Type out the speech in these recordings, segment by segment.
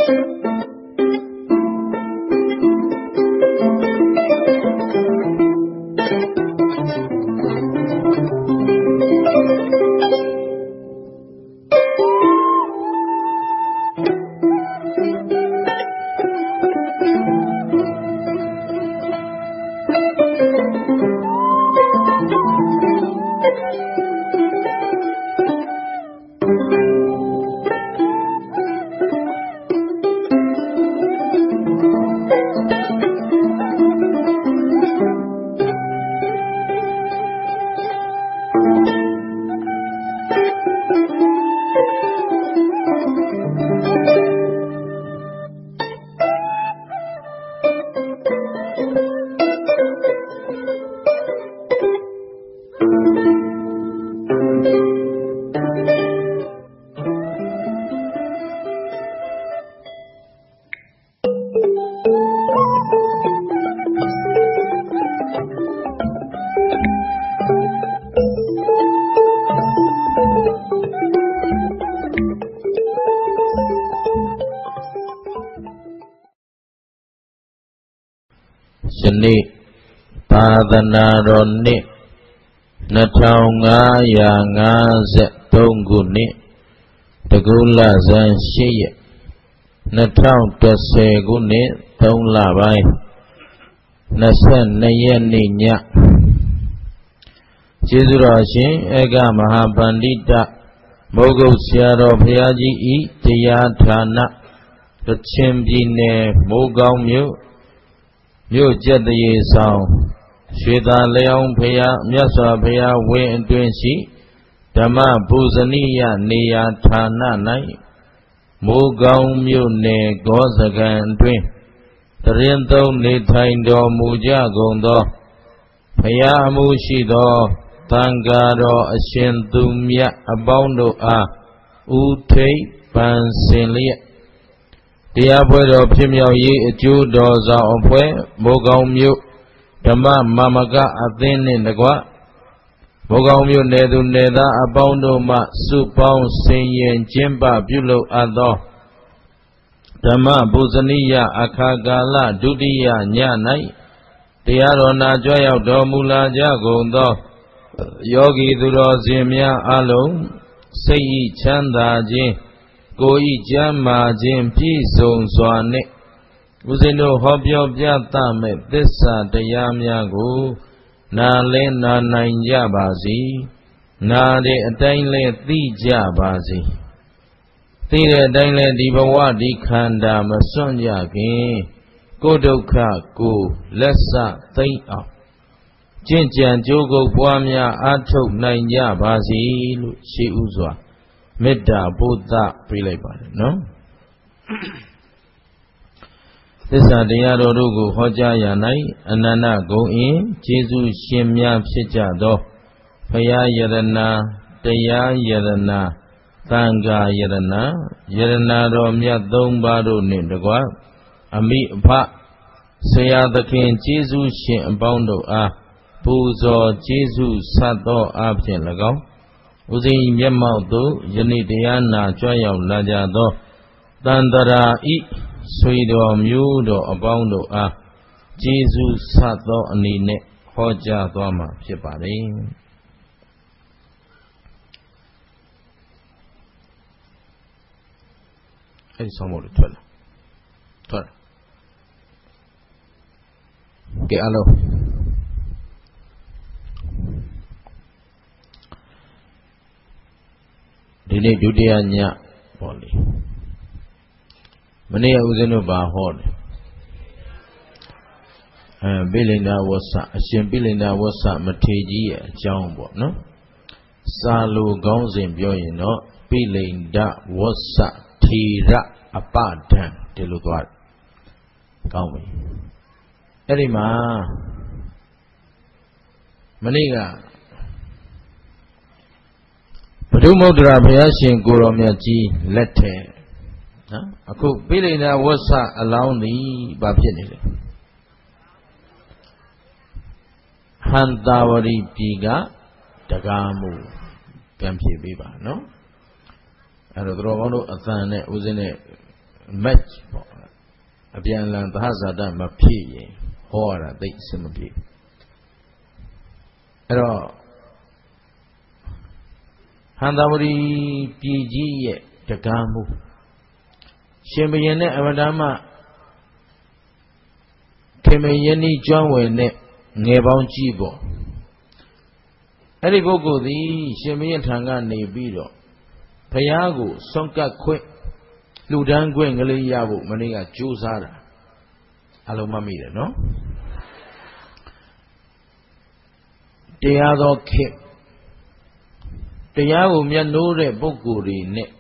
နေ့သာသနာတော်နှစ်2553ခုနှစ်တကူလဇန်8ရက်2010ခုနှစ်3လပိုင်း22ရက်နေ့ညကျေးဇူးတော်ရှင်ဧကမဟာပန္တိတမိုးကုတ်ဆရာတော်ဘုရားကြီးဤတရားဌာနကချင်ပြည်နယ်မိုးကောင်းမြို့ကျက်တရေဆောင်ရွှေသာလျောင်းဘုရားမြတ်စွာဘုရားဝင်းအတွင်းရှိဓမ္မပူဇနိယနေရာဌာန၌မိုးကောင်းမြို့နယ်ဂောစကံအတွင်းတရင်သုံးနေထိုင်တော်မူကြကုန်သောဘုရားအမှုရှိသောသံဃာတော်အရှင်သူမြတ်အပေါင်းတို့အားဥထိပ်ပန်ဆင်လျက်တရားပွဲတော်ဖြစ်မြောက်ရေးအကျိုးတော်ဆောင်အဖွဲ့မိုးကောင်းမြို့ဓမ္မမာမကအသင်းနှင့်တကွမိုးကောင်းမြို့နယ်သူနယ်သားအပေါင်းတို့မှစုပေါင်းဆင်ရင်ကျင်းပပြုလုပ်အပ်သောဓမ္မပူဇနိယအခါကာလဒုတိယည၌တရားတော်နာကြွရောက်တော်မူလာကြကုန်သောယောဂီသူတော်စင်များအလုံးစိတ်ဤချမ်းသာခြင်းကိုယ်ဤကျမ်းမာခြင်းပြည့်စုံစွာနှင့်ဦးဇင်းတို့ဟောပြောပြသမဲ့သစ္စာတရားများကိုနာလဲနာနိုင်ကြပါစေနာတဲ့အတိုင်းလဲသိကြပါစေသိတဲ့အတိုင်းလဲဒီဘဝဒီခန္ဓာမစွန့်ကြခင်ကိုယ်ဒုက္ခကိုလက်စသိမ့်အောင်ကျင့်ကြံကြိုးကုပ်ပွားများအားထုတ်နိုင်ကြပါစေလို့ရှိဥစွာမေတ္တာပို့သပေးလိုက်ပါတယ်နော်သစ္စာတရားတော်တို့ကိုဟောကြားရ၌အနန္တဂုဏ်အင်းကျေးဇူးရှင်များဖြစ်ကြသောဘုရားယရနာတရားယရနာသံဃာယရနာယရနာတော်မြတ်သုံးပါးတို့နှင့်တကွအမိအဖဆရာသခင်ကျေးဇူးရှင်အပေါင်းတို့အားပူဇော်ကျေးဇူးဆတ်သောအားဖြင့်၎င်းဦးဇင်းမျက်မှောက်သို့ယနေ့တရားနာကြွရောက်လာကြသောတန်တရာဤဆွေတော်မျိုးတော်အပေါင်းတို့အားကျေးဇူးဆတ်သောအနေနဲ့ဟောကြားသွားမှာဖြစ်ပါတယ်အဲဒီဆောင်ဖို့ထွက်လာကဲအလုံးဒီနေ့ဒုတိယညပေါ့လေမနေ့ကဦးဇင်းတို့ဘာဟောတယ်ပိလိန္ဒဝဆအရှင်ပိလိန္ဒဝဆမထေရကြီးရဲ့အကြောင်းပေါ့နော်စာလိုကောင်းစဉ်ပြောရင်တော့ပိလိန္ဒဝဆထေရအပဒံဒီလိုသွားကောင်းပြီအဲ့ဒီမှာမနေ့ကပဒုမௌဒ္ဒရာဘုရားရှင်ကိုရောမြတ်ကြီးလက်ထက်နော်အခုပိလိန္ဒဝဆအလောင်းသည်ဘာဖြစ်နေလဲဟန္တာဝရီပြည်ကတကားမှုပြန်ဖြေပေးပါနော်အဲ့တော့တော်ကောင်းတို့အသံနဲ့ဦးဇင်းနဲ့ match ပေါ့အပြန်လန်သဟဇာတမဖြစ်ရင်ဟောရတာသိအဆင်မပြေအဲ့တော့ဟန္တာဝရီပြည်ကြီးရဲ့တကားမှုရှင်ဘုရင်နဲ့အမတမခင်မယင်းဤကျွမ်းဝင်နဲ့ငယ်ပေါင်းကြီးပေါ့အဲ့ဒီပုဂ္ဂိုလ်သည်ရှင်ဘုရင်ထံကနေပြီးတော့ဘုရားကိုစွန့်ကပ်ခွင့်လူဒန်းခွင့်ကလေးရဖို့မနေ့ကကြိုးစားတာအလုံးမမိတယ်နော်တရားတော်ခေတ်တရားကိုမျက်နှိုးတဲ့ပုဂ္ဂိုလ်တွေနဲ့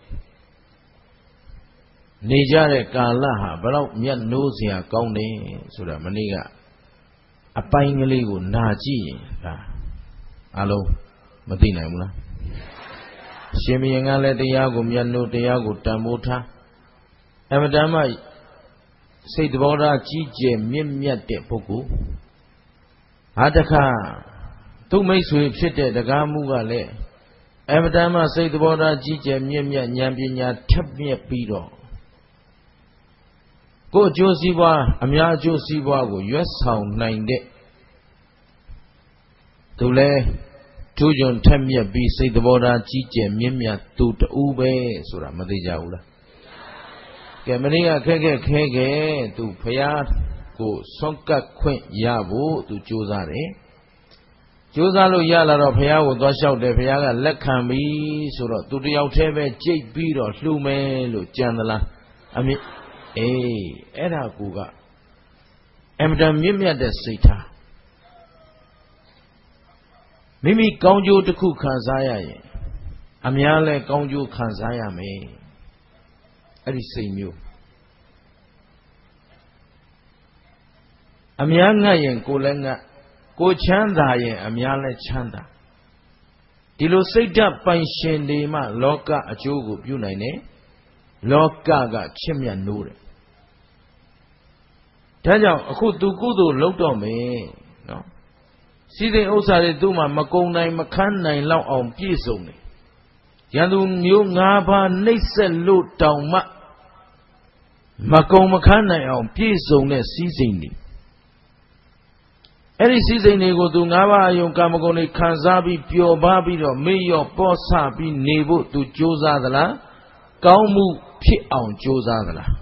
နေကြတဲ့ကာလဟာဘယ်တော့မျက်နှိုးစရာကောင်းတယ်ဆိုတာမနေ့ကအပိုင်းကလေးကိုနာကြည့်ရင်ဒါအလုံးမသိနိုင်ဘူးလားရှင်ဘုရင်ကလည်းတရားကိုမျက်နှိုးတရားကိုတန်ဖိုးထားအမတန်မှစိတ်သဘောထားကြီးကျယ်မြင့်မြတ်တဲ့ပုဂ္ဂိုလ်ဟာတခါသူ့မိတ်ဆွေဖြစ်တဲ့တရားမှုကလည်းအမတန်မှစိတ်သဘောထားကြီးကျယ်မြင့်မြတ်ဉာဏ်ပညာထက်မြက်ပြီးတော့ကိုယ်အကျိုးစီးပွားအများအကျိုးစီးပွားကိုရွတ်ဆောင်နိုင်တဲ့သူလည်းထူးချွန်ထက်မြက်ပြီးစိတ်သဘောထားကြီးကျယ်မြင့်မြတ်သူတူပဲဆိုတာမသိကြဘူးလားကဲမနေ့ကခဲသူဖရာကိုဆွန့်ကပ်ခွင့်ရဖို့သူကြိုးစားတယ်ကြိုးစားလို့ရလာတော့ဖရာကိုသွားလျှောက်တယ်ဖရာကလက်ခံပြီဆိုတော့သူတယောက်တည်းပဲကြိတ်ပြီးတော့လှူမယ်လို့ကြံသလားအမြင့်အဲ့ဒါကအမတန်မြင့်မြတ်တဲ့စိတ်ထားမိမိကောင်းကျိုးတစ်ခုခံစားရရင်အများလဲကောင်းကျိုးခံစားရမယ်အဲ့ဒီစိတ်မျိုးအများငတ်ရင်ကိုယ်လည်းငတ်ကိုချမ်းသာရင်အများလည်းချမ်းသာဒီလိုစိတ်ဓာတ်ပိုင်ရှင်တွေမှလောကအကျိုးကိုပြုနိုင်တယ်လောကကချစ်မြတ်နိုးတယ်ဒါကြောင့်အခုသူကုသိုလ်လုပ်တော့မယ်နော်စီစဉ်ဥစ္စာတွေသူ့မှာမကုံနိုင်မခန်းနိုင်လောက်အောင်ပြည့်စုံတယ်ရန်သူမျိုး၅ပါးနှိပ်စက်လို့တောင်မှမကုံမခန်းနိုင်အောင်ပြည့်စုံတဲ့စီစဉ်တွေအဲ့ဒီစီစဉ်တွေကိုသူ၅ပါးအယုံကာမဂုဏ်တွေခံစားပြီးပျော်ပါပြီးတော့မေ့လျော့ပေါ့ဆပြီးနေဖို့သူကြိုးစားသလားကောင်းမှုဖြစ်အောင်ကြိုးစားသလား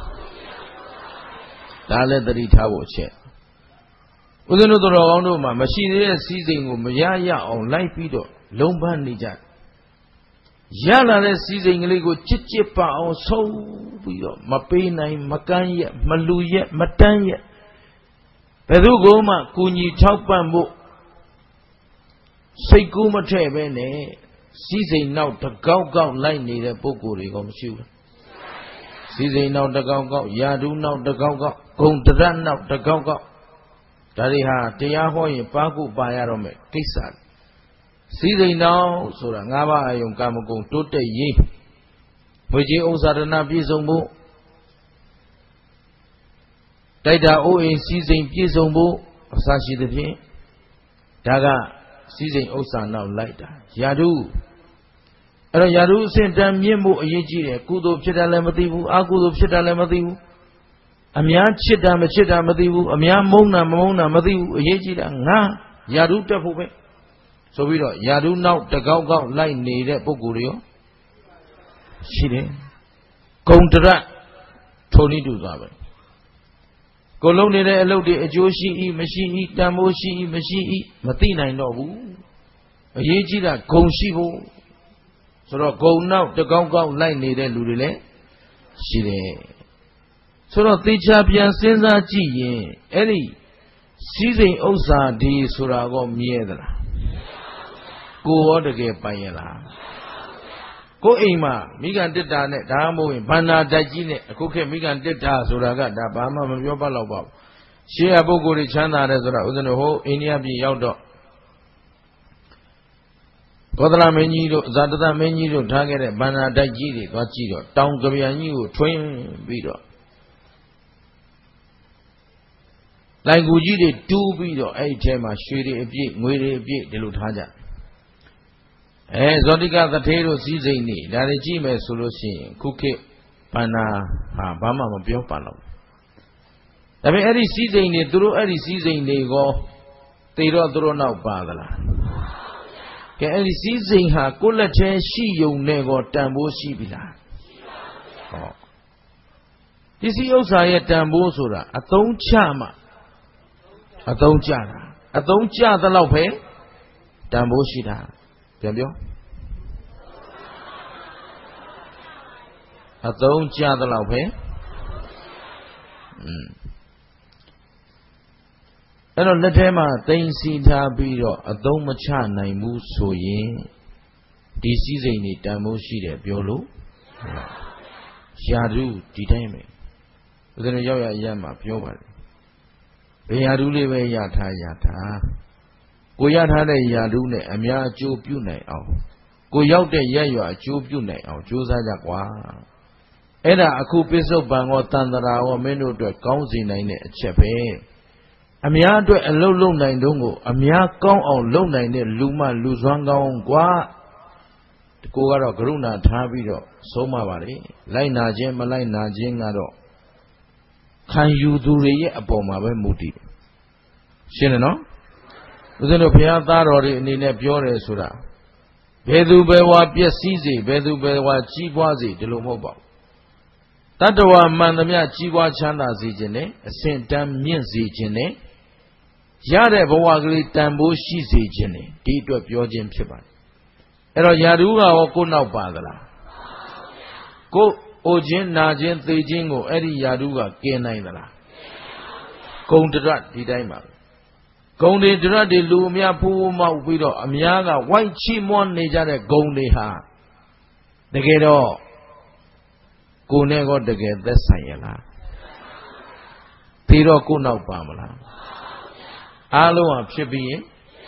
ဒါလည်းသတိထားဖို့အချက်ဦးဇင်းတို့တော်ကောင်းတို့မှာမရှိသေးတဲ့စီစဉ်ကိုမရအောင်လိုက်ပြီးတော့လုံးပန်းနေကြရလာတဲ့စီစဉ်ကလေးကိုချစ်ပါအောင်ဆုံးပြီးတော့မပေးနိုင်မကမ်းရက်မလူရက်မတန်းရက်ဘယ်သူမှကူညီထောက်ပံ့ဖို့စိတ်ကူးမထည့်ပဲနဲ့စီစဉ်နောက်တကောက်ကောက်လိုက်နေတဲ့ပုဂ္ဂိုလ်တွေကမရှိဘူးစီစဉ်နောက်တကောက်ကောက်ယာဓုနောက်တကောက်ကောက်ဂုံတရတ်နောက်တကောက်ကောက်ဒါတွေဟာတရားဟောရင်ပါကုပါရတော့မယ်ကိစ္စစီစဉ်နောက်ဆိုတာ၅ပါးအယုံကာမဂုဏ်တိုးတက်ရေးဝိကြီးဥစ္စာဒနာပြည့်စုံဖို့တိုက်တာအိုးအိမ်စီစဉ်ပြည့်စုံဖို့အစရှိသဖြင့်ဒါကစီစဉ်ဥစ္စာနောက်လိုက်တာယာဓုအဲ့တော့ယာဓုအစဉ်တန်မြင့်မှုအရေးကြီးတယ်ကုသိုလ်ဖြစ်တာလည်းမသိဘူးအကုသိုလ်ဖြစ်တာလည်းမသိဘူးအများချစ်တာမချစ်တာမသိဘူးအများမုန်းတာမမုန်းတာမသိဘူးအရေးကြီးတာငါယာဓုတက်ဖို့ပဲဆိုပြီးတော့ယာဓုနောက်တကောက်ကောက်လိုက်နေတဲ့ပုဂ္ဂိုလ်တွေရောရှိတယ်ဂုံတရထုံနည်းတူသွားပဲကိုလုံးနေတဲ့အလုပ်တွေအကျိုးရှိ၏မရှိ၏တန်ဖိုးရှိ၏မရှိ၏မသိနိုင်တော့ဘူးအရေးကြီးတာဂုံရှိဖို့ဆိုတော့ဂုံနောက်တကောက်ကောက်လိုက်နေတဲ့လူတွေလည်းရှိတယ်ဆိုတော့သေချာပြန်စဉ်းစားကြည့်ရင်အဲ့ဒီစီးစိမ်ဥစ္စာဒီဆိုတာကောမြဲသလားကိုရောတကယ်ပိုင်ရလားကိုအိမ်မှာမိဂန်တစ်တာနဲ့ဒါမှမဟုတ်ရင်ဘန္နာတိုက်ကြီးနဲ့အခုခေတ်မိဂန်တစ်တာဆိုတာကဒါဘာမှမပြောပတ်တော့ပါဘူးရှေးရပုဂ္ဂိုလ်တွေချမ်းသာတယ်ဆိုတာဥစ္စာတို့ဟိုအိန္ဒိယပြည်ရောက်တော့ကောသလမင်းကြီးတို့ဇာတသမင်းကြီးတို့ထားခဲ့တဲ့ဘန္နာတိုက်ကြီးတွေသွားကြည့်တော့တောင်ကဗျာကြီးကိုထွင်းပြီးတော့လိုင်ကူကြီးတွေတူးပြီးတော့အဲ့ဒီထဲမှာရွှေတွေအပြည့်ငွေတွေအပြည့်ဒီလိုထားကြဇောတိကသထေတို့စည်းစိမ်နေဒါတွေကြည့်မယ်ဆိုလို့ရှိရင်ခုခေတ်ဘ Pana Bama Mabio Palo. I mean, every season they do, every season they go, they don't know Badala. Every season ha, Kula Chen, she you nego, Tambo Shibila. This is Osaya Tambo Sura, a don't chama, a don't jana, a don't jana lope, Tambo Shida. Cambio? A don't jana lope. And on the tema, things in Tabiro, a dome chan, I move so ye. This is a need, Tambo Shida, Biolo. Shadu, detain me. Then a yama, pure. Yadu live yata yata. Go yata yadune, Amia Joe Pune. Go out there, ya, Joe Pune, or Josa Jaqua. Eda a coupiso bang or Tandara or menu to a council in a chepe. Amia to a low nine dongo, Amia gong on low nine, Luma, Luzanga on Gua. Kogaro Gruna Tabido, Soma Valley, Laina Jim, Malina Jingado. Can you do the Aboma Muti? Shinano? Within a Piata or in a Pure Sura. Bedu Bewa Piasizi, Bedu Bewa Chiwazi, the Lumobo. Tatawa Mandamia Chiwa Chanda Zijene, a Saint Tam Min Zijene. Yare Bawagli Tambo Shizijene, Tito Pure Jim Chiban. Ero Yaruga or Kuna Badala. Go Ojin Najin Tejingo, Eddie Yaruga, Kenaidala. Gondrat, the Daima. Gondi Dra de Lumia Puma Widow, Amiaga, White Chimon Nejare Gondiha. The Gedo Kunego de Get the Sayala. Tiro Kuna Pamela. Alo of Chibi.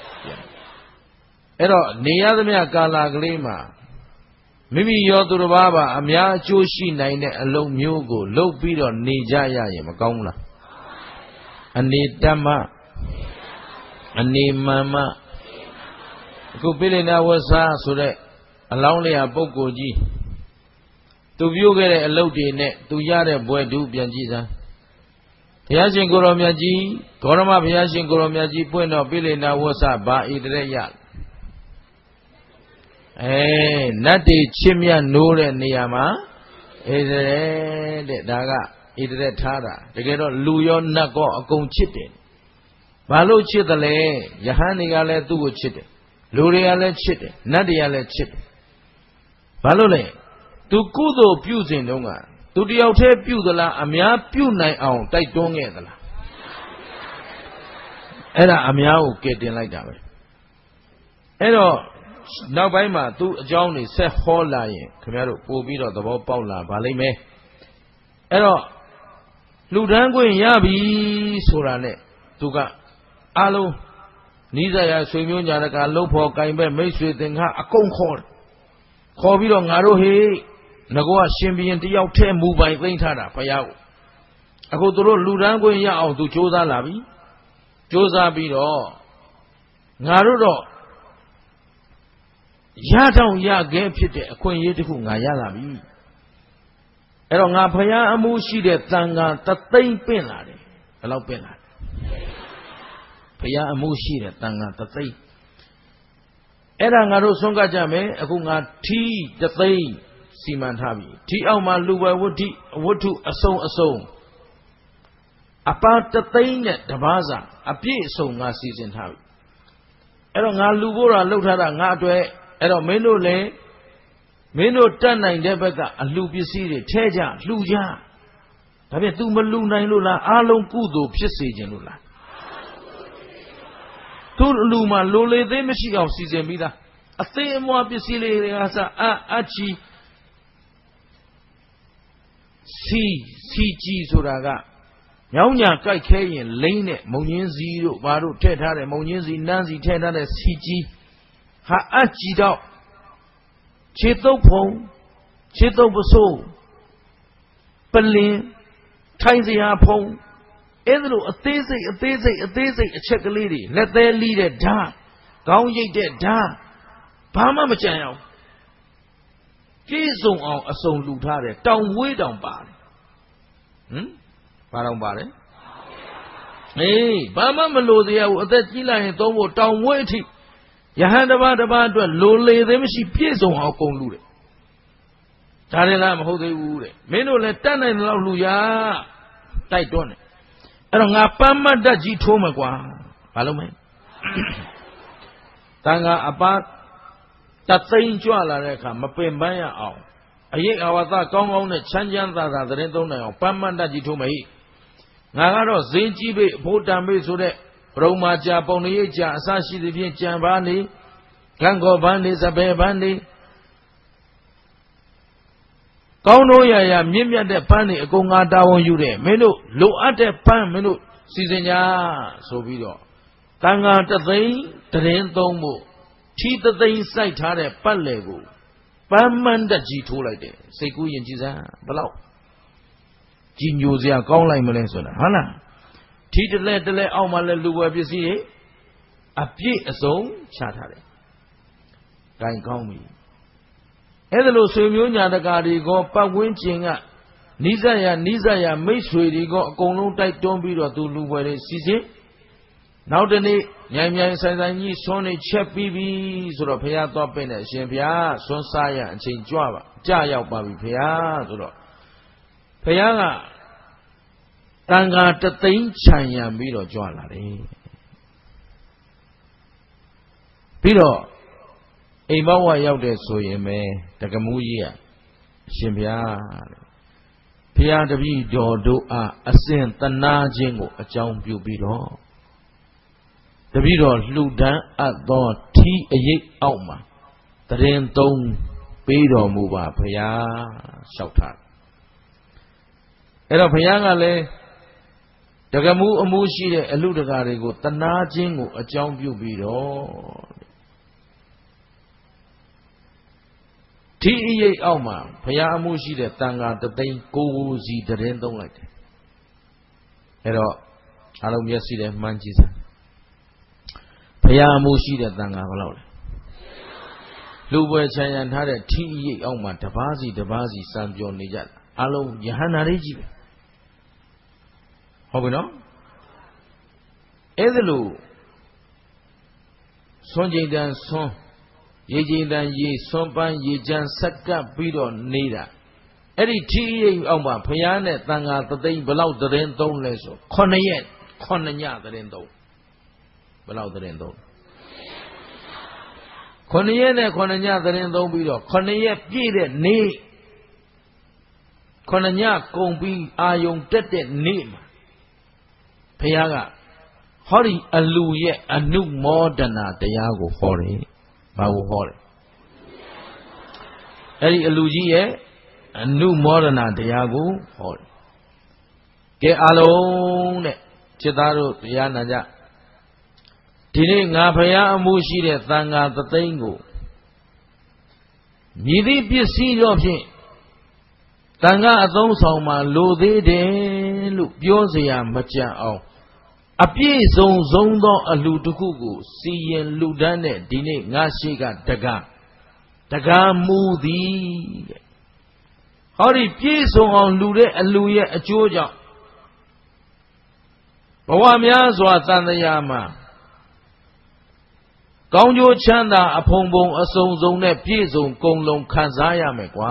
Ero, Niadamia Gala Glima. Maybe Yodurababa, Amia Joshi Nine, a low mugo, low bid on Nijaya Yamagona. And Nidama, and Nimama. Kupilina was so that a lonely Abogoji. To view get a low day to Yada Boy do Bianjiza. Yashin Goromiaji, Koroma Yashin Goromiaji, Pueno Bilina was a ba idreya. Nati Chimia Nure Niyama is a daga, is a tara. The ghetto Luyo Nago a gong chitting. Balu chitale, Yahaniale do chitting. Luriale chitting, Nadiale chitting. Balule, to Kudo Pusin Dunga, to the outer Pudala, Amia Punai on Taitong Edala. Era Amiao getting like that. Ero. Now by ma to Johnny said whole lying, Camaro, Pobito, the Paula, Balime. Ero Ludango Yabi Surane, Tuga Alo Nizaya Swimyon Yaraka, Lopo, Kaimbe, Maestri, then a concord. Hobito Narohe, Nagoa Shimbi and the Yaute move by Ventana, Payao. I go to Ludango Yao to Josa Labi, Josa Bido Narudo. Yadon ya game pit a queen yetifu Nayalabi. Erong Apaya Amushi de Tanga, Tatay Penade, allow Penade. Paya Amushi de Tanga, Tatay. Erangaro Songa Jame, Akunga T, Tatay, Siman Habi. T. Alma Luba would to a song. Apart Tatay net, Tabaza, a pie song as season Habi. Erong Alubora looked at Ngatwe. Ero Meno Tana in Debeka, a Lupisi, Teja, Luja. Tabe Tumaluna Lula, Alon Kudo, Pisi Lula. Tuluma Lule, the machine of season Mida. A thing more Pisili as a Achi CG Suraga. Yaunya Kai Kayan, Lane, Monian Zero, Baru Teta, Monian Nancy Teta, CG. Ha Achida Chito Pong, Chito Baso, Pelin, Taizia Pong, Edro, a Daisy, a check a lady, let their leader die. Gong ye dead die. Pama Machano ပြေဆုံးအောင်အစုံလှူထားတယ်တောင်ဝေးတောင်ပါတယ်ဘာတောင်ပါတယ်ဘာမှမလိုသေးဘူးအသက်ကြီးလိုက်ရင်သုံးဖို့တောင်ဝေးအထိယဟန်တစ်ပါးအတွက်လိုလေသေးမရှိပြည့်စုံအောင်ကုန်လူတယ်ဒါလည်းလားမဟုတ်သေးဘူးတဲ့မင်းတို့လည်းတတ်နိုင်တဲ့လောက်လူရတိုက်တွန်းတယ်အဲ့တော့ငါပန်းမတ်တက်ကြီးထိုးမယ်ကွာဘာလို့မလဲတန်ခါအပါတသိန်းကြွလာတဲ့အခါမပင်ပန်းရအောင်အရေးအဝါသကောင်းကောင်းနဲ့ချမ်းချမ်းသာသာသတင်းသုံးနိုင်အောင်ပန်းမတ်တက်ကြီးထိုးမယ်ငါကတော့ဈေးကြီးပိအဖို့တံပိဆိုတဲ့ပရုံမာကြာပုံရိပ်ကြာအစရှိသဖြင့်ကြံပါနေကံကောပန်းနေစပယ်ပန်းနေကောင်းတို့ရမြင့်မြတ်တဲ့ပန်းနေအကုန်ငါတာဝန်ယူတယ်မင်းတို့လိုအပ်တဲ့ပန်းမင်းတို့စီစဉ်ကြဆိုပြီးတော့တန်ခါတသိန်းသတင်းသုံးဖို့ထီးတသိန်းစိုက်ထားတဲ့ပတ်လေကိုပန်းမန်းတက်ကြီးထိုးလိုက်တယ်စိတ်ကူးရင်ကြည်စမ်းဘလောက်ကြီးညိုစရာကောင်းလိုက်မလဲဆိုတာဟုတ်လားထီးတလဲအောက်မှာလဲလူဝယ်ပစ္စည်းတွေအပြည့်အစုံချထားတယ်ဂိုင်ကောင်းပြီအဲ့ဒါလို့ဆွေမျိုးညာတကာတွေကပတ်ဝန်းကျင်ကနိစ္စရမိတ်ဆွေတွေက အကုန်လုံးတိုက်တွန်းပြီးတော့သူလူဝယ်တွေစီစဉ်နောက်တနေ့မြိုင်ဆိုင်ကြီးဆွန်းနေချက်ပြီးပြီဆိုတော့ဘုရားသွားပင့်တယ်ရှင်ဘုရားဆွန်းစားရအချိန်ကြွပါကြာရောက်ပါပြီဘုရားဆိုတော့ဘုရားကတန်ခါတသိန်းခြံရံပြီးတော့ကြွလာတယ်ပြီးတော့အိမ်ဘဝရောက်တဲ့ဆိုရင်ပဲတက္ကမူကြီးကအရှင်ဘုရားဘုရားတပည့်တော်တို့အားအစဉ်သနာခြင်းကိုအကြောင်းပြုပြီးတော့တပည့်တော်လှူဒန်းအပ်သောထီးအရိပ်အောက်မှာတရင်သုံးပေးတော်မူပါဘုရားလျှောက်ထားအဲ့တော့ဘုရားကလည်းတက္ကမူအမှုရှိတဲ့အလူတကာတွေကိုသနာခြင်းကိုအကြောင်းပြုပြီးတော့ထီးအရိပ်အောက်မှာဘုရားအမှုရှိတဲ့တန်ခါတသိန်းကိုစီတရင်သုံးလိုက်တယ်အဲ့တော့အားလုံးမျက်စိနဲ့မှန်းကြည့်စမ်းဘုရားအမှုရှိတဲ့တန်ခါဘယ်လောက်လဲလူပွဲချမ်းရံထားတဲ့ထီးအရိပ်အောက်မှာတပါးစီစံပြောနေကြတာအားလုံးယဟန္တာလေးကြီးပဲဟုတ်ပြီနော်အဲ့ဒါလို့ဆွန်ကြိမ်တန်ဆွန်ရေကြိမ်တန်ရေဆွန်ပန်းရေချမ်းဆက်ကပ်ပြီးတော့နေတာအဲ့ဒီထီးရိပ်အောက်မှာဘုရားနဲ့တန်ခါတသိန်းဘလောက်သတင်းသုံးလဲဆို9ရက်9ညသတင်းသုံးဘလောက်သတင်းသုံး9ရက်နဲ့9ညသတင်းသုံးပြီးတော့9ရက်ပြည့်တဲ့နေ့9ညကုန်ပြီးအာယုံတက်တဲ့နေ့မှာဘုရားကဟောဒီအလူရဲ့အနုမောဒနာတရားကိုဟောတယ်ဘာကိုဟောတယ်အဲ့ဒီအလူကြီးရဲ့အနုမောဒနာတရားကိုဟောတယ်ကဲအားလုံးတဲ့จิตသားတို့တရားနာကြဒီနေ့ငါဘုရားအမှုရှိတဲ့သံဃာသသိန်းကိုမြည်သည့်ပစ္စည်းတော့ဖြင့်သံဃာအသုံးဆောင်မှာလိုသေးတယ်လို့ပြောเสียမကြံအောင်အပြည့်စုံသောအလှတစ်ခုကိုစီရင်လှူဒန်းတဲ့ဒီနေ့ငါရှိကတကားမူသည်တဲ့ဟောဒီပြည့်စုံအောင်လှူတဲ့အလှရဲ့အကျိုးကြောင့်ဘဝများစွာတန်တရားမှာကောင်းကျိုးချမ်းသာအဖုံဖုံအစုံစုံနဲ့ပြည့်စုံကုန်လုံးခံစားရမယ်ကွာ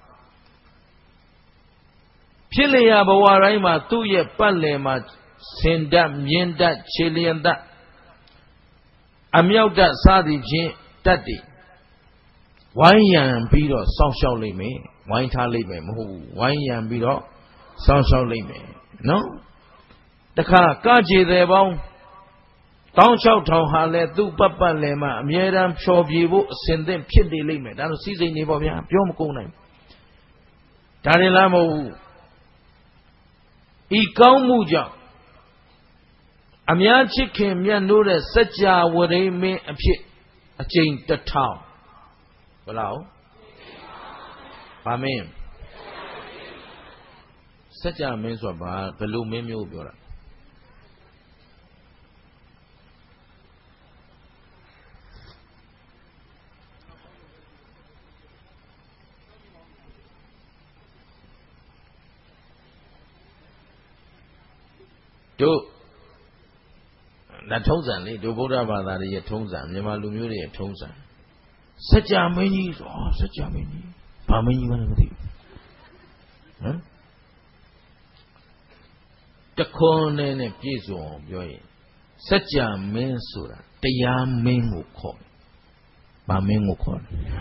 ဖြစ်လျာဘဝတိုင်းမှာသူ့ရဲ့ပတ်လည်မှာစင်တတ်မြင့်တတ်ခြေလျင်တတ်အမြောက်တတ်စသည်ဖြင့်တတ်တည်ဝိုင်းရံပြီးတော့စောင့်ရှောက်လိမ့်မယ်ဝိုင်းထားလိမ့်မယ်မဟုတ်ဘူးဝိုင်းရံပြီးတော့စောင့်ရှောက်လိမ့်မယ်နော်တခါကကြည်တယ်ပေါင်း16000ဟာလဲသူ့ပတ်လည်မှာအမြဲတမ်းဖြောပြဖို့အစဉ်သင့်ဖြစ်နေလိမ့်မယ်ဒါလို့စီစိန်နေပေါ့ဗျာပြောမကုန်နိုင်ဒါရင်လားမဟုတ်ဘူးဤကောင်းမှုကြောင့်အများချစ်ခင်မြတ်နိုးတဲ့စัจ जा ဝရိမင်းအဖြစ်အကျိန်1000ဘယ်လောက်ဗာမင်းစัจ जा မင်းဆိုတာဘာဘယ်လိုမင်းမျိုးပြောတာတို့那通常哩，都不知道把那里也通常，你妈路庙里也通常。释迦牟尼说，释迦牟尼，把牟尼嘛那个地，这可能呢，别说表演，释迦牟尼说了，တရားမင်းကိုခေါ်，把မင်းကိုခေါ်。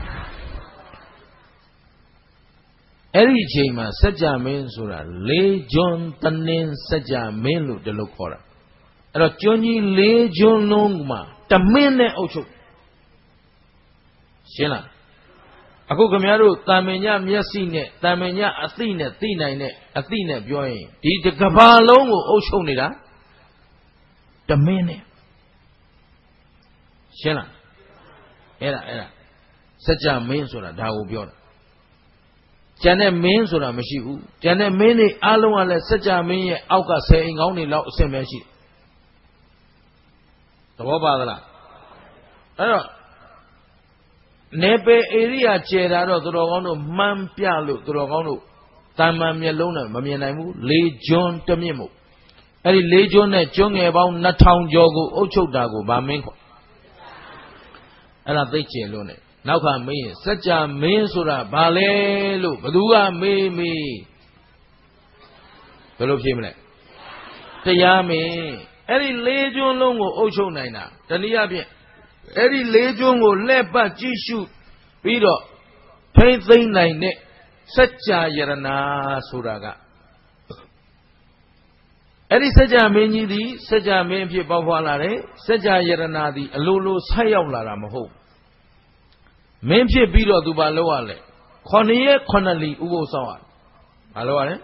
အဲ့ဒီအချိန်မှာစัจ जा မင်းဆိုတာ၄ကျွန်းတနင်းစัจ जा မင်းလို့တလို့ခေါ်တာအဲ့တော့ကျွန်းကြီး၄ကျွန်းလုံးမှာတမင်းနဲ့အုပ်ချုပ်ရှင်းလားအခုခင်ဗျားတို့တာမင်ညမျက်စိနဲ့တာမင်ညအသိနဲ့သိနိုင်တဲ့အသိနဲ့ပြောရင်ဒီတစ်ကမ္ဘာလုံးကိုအုပ်ချုပ်နေတာတမင်းနဲ့ရှင်းလားအဲ့ဒါစัจ जा မင်းဆိုတာဒါကိုပြောတာကျန်တဲ့မင်းဆိုတာမရှိဘူးကျန်တဲ့မင်းတွေအားလုံးကလည်းစัจ जा မင်းရဲ့အောက်က10အိမ်ကောင်းတွေလောက်အဆင့်ပဲရှိတယ်သဘောပါသလားအဲ့တော့နေပေဧရိယာကျယ်တာတော့သူတော်ကောင်းတို့မှန်းပြလို့သူတော်ကောင်းတို့တာမန်မျက်လုံးနဲ့မမြင်နိုင်ဘူး၄ကျွန်းတမြင့်မို့အဲ့ဒီ၄ကျွန်းနဲ့ကျွန်းငယ်ပေါင်း2000ကျော်ကိုအုပ်ချုပ်တာကိုဗာမင်းခေါ်အဲ့ဒါသိကျယ်လို့ ਨੇ နောက်ခါမင်းစัจ जा မင်းဆိုတာဘာလဲလို့ဘသူကမေးမေးဘယ်လိုဖြေမလဲတရားမင်းအဲ့ဒီ၄ကျွန်းလုံးကိုအုပ်ချုပ်နိုင်တာတနည်းအားဖြင့်အဲ့ဒီ၄ကျွန်းကိုလက်ပတ်ကြည့်ရှုပြီးတော့ထိမ့်သိမ့်နိုင်တဲ့စัจ जा ယရနာဆိုတာကအဲ့ဒီစัจ जा မင်းကြီးသည်စัจ जा မင်းအဖြစ်ပေါက်ဖွာလာတယ်စัจ जा ယရနာသည်အလိုလိုဆက်ရောက်လာတာမဟုတ်မင်းဖြစ်ပြီးတော့သူဘာလုပ်ရလဲ9ရက်9လီဥပုသ်ဆောင်ရဘာလုပ်ရလဲ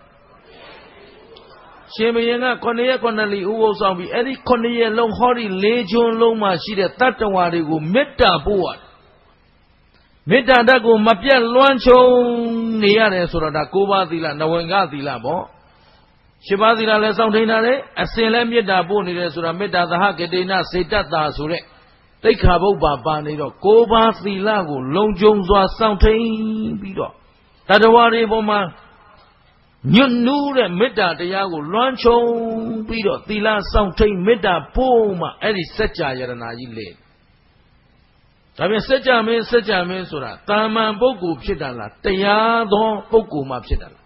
ရှင်ဘုရင်က9ရက်9လီဥပုသ်ဆောင်ပြီးအဲ့ဒီ9ရက်လုံးဟောဒီ၄ကျွန်းလုံးမှာရှိတဲ့တတ္တဝါတွေကိုမေတ္တာပို့ရတယ်မေတ္တာဓာတ်ကိုမပြတ်လွှမ်းခြုံနေရတယ်ဆိုတော့ဒါ9ပါးသီလနဝင်ကသီလပေါ့10ပါးသီလလည်းစောင့်ထိန်တာလေအစဉ်လည်းမေတ္တာပို့နေတယ်ဆိုတာမေတ္တာသဟကတိနစေတ္တာဆိုတဲ့တိခါဘုတ်ပါနေတော့9ပါးသီလကိုလုံခြုံစွာစောင့်ထိန်ပြီးတော့တတ္တဝါတွေပေါ်မှာညွတ်နူးတဲ့မေတ္တာတရားကိုလွှမ်းခြုံပြီးတော့သီလစောင့်ထိန်မေတ္တာပို့မှအဲ့ဒီစัจ जा ယရနာကြီးလေဒါပြန်စัจ जा မင်းဆိုတာတာမန်ပုဂ္ဂိုလ်ဖြစ်တာလားတရားသောပုဂ္ဂိုလ်မှဖြစ်တာလား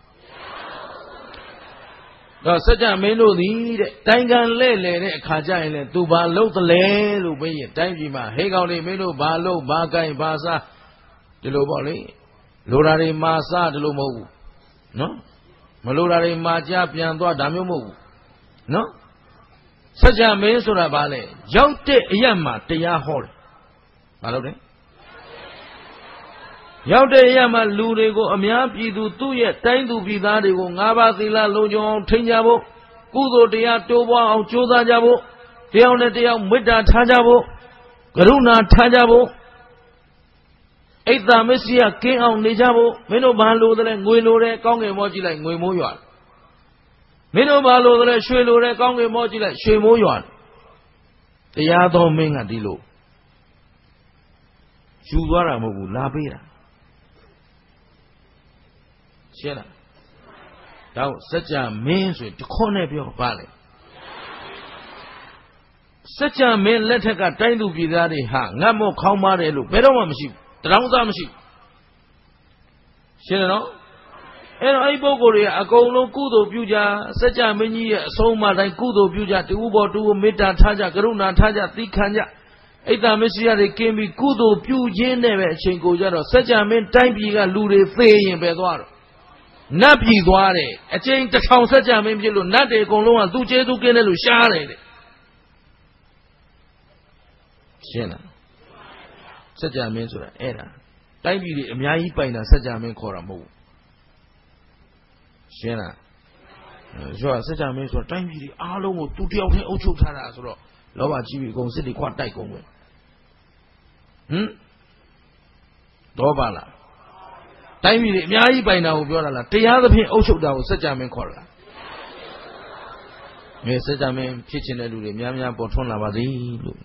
တော့စัจ जा မင်းတို့သည်တဲ့တိုင်ခံလဲ့လေတဲ့အခါကျရင်လေသူဘာလုပ်သလဲလို့မေးရင်တိုင်းပြည်မှာဟေးကောင်တွေမင်းတို့ဘာလုပ်ဘာကိုင်ဘာစားဒီလိုပေါ့လေလိုတာတွေမာစားဒီလိုမဟုတ်ဘူးနော်မလိုတာတွေမာကြပြန်သွားဒါမျိုးမဟုတ်ဘူးနော်စัจ जा မင်းဆိုတာဘာလဲရောက်တဲ့အရက်မှာတရားဟောတယ်ဘာလို့လဲရောက်တဲ့အရက်မှာလူတွေကိုအများပြည်သူသူ့ရဲ့တိုင်းသူပြည်သားတွေကို၅ပါးသီလလုံခြုံအောင်ထိန်းကြဖို့ကုသိုလ်တရားတိုးပွားအောင်ကြိုးစားကြဖို့တယောက်နဲ့တယောက်မေတ္တာထားကြဖို့ကရုဏာထားကြဖို့အိတ်သာမစ္စည်းကင်းအောင်နေကြဖို့မင်းတို့ဘာလို့လဲငွေလိုတယ်ကောင်းကင်မောကြည့်လိုက်ငွေမိုးရွာမင်းတို့ဘာလို့လဲရွှေလိုတယ်ကောင်းကင်မောကြည့်လိုက်ရွှေမိုးရွာတရားတော်မင်းကဒီလိုယူသွားတာမဟုတ်ဘူးလာပေးတာရှင်းလားတော့စัจ जा မင်းဆိုတခွန်းနဲ့ပြောပါလေစัจ जा မင်းလက်ထက်ကတိုင်းသူပြည်သားတွေဟာငတ်မော့ခေါင်းပါတယ်လို့ဘယ်တော့မှမရှိဘူးတရောင်းစားမရှိရှင်းတယ်နော်အဲ့တော့အဲ့ဒီပုဂ္ဂိုလ်တွေကအကုန်လုံးကုသိုလ်ပြုကြစัจ जा မင်းကြီးရဲ့အဆုံးအမတိုင်းကုသိုလ်ပြုကြတူဘောတူမေတ္တာထားကြကရုဏာထားကြသီးခံကြအိတ်တာမရှိရတွေကင်းပြီးကုသိုလ်ပြုခြင်းနဲ့ပဲအချိန်ကိုကြတော့စัจ जा မင်းတိုင်းပြည်ကလူတွေသေရင်ပဲသွားတော့နတ်ပြည်သွားတယ်အချိန်1000စัจ जा မင်းဖြစ်လို့နတ်တွေအကုန်လုံးကသူ့ကျေးဇူးကင်းတယ်လို့ရှားတယ်တဲ့ရှင်းလားစัจ जा မင်းဆိုတာအဲ့ဒါတိုင်းပြည်တွေအများကြီးပိုင်တာစัจ जा မင်းခေါ်တာမဟုတ်ဘူးရှင်းလားဆိုတော့စัจ जा မင်းဆိုတာတိုင်းပြည်တွေအားလုံးကိုသူတယောက်တည်းအုပ်ချုပ်ထားတာဆိုတော့လောဘကြီးပြီးအကုန်စစ်တွေခွတ်တိုက်ကုန်ပဲတော့ပါလားတိုင်းပြည်တွေအများကြီးပိုင်တာကိုပြောတာလားတရားသဖြင့်အုပ်ချုပ်တာကိုစัจ जा မင်းခေါ်တာလားမြေစัจ जा မင်းဖြစ်ခြင်းတဲ့လူတွေများများပေါ်ထွန်းလာပါစေလို့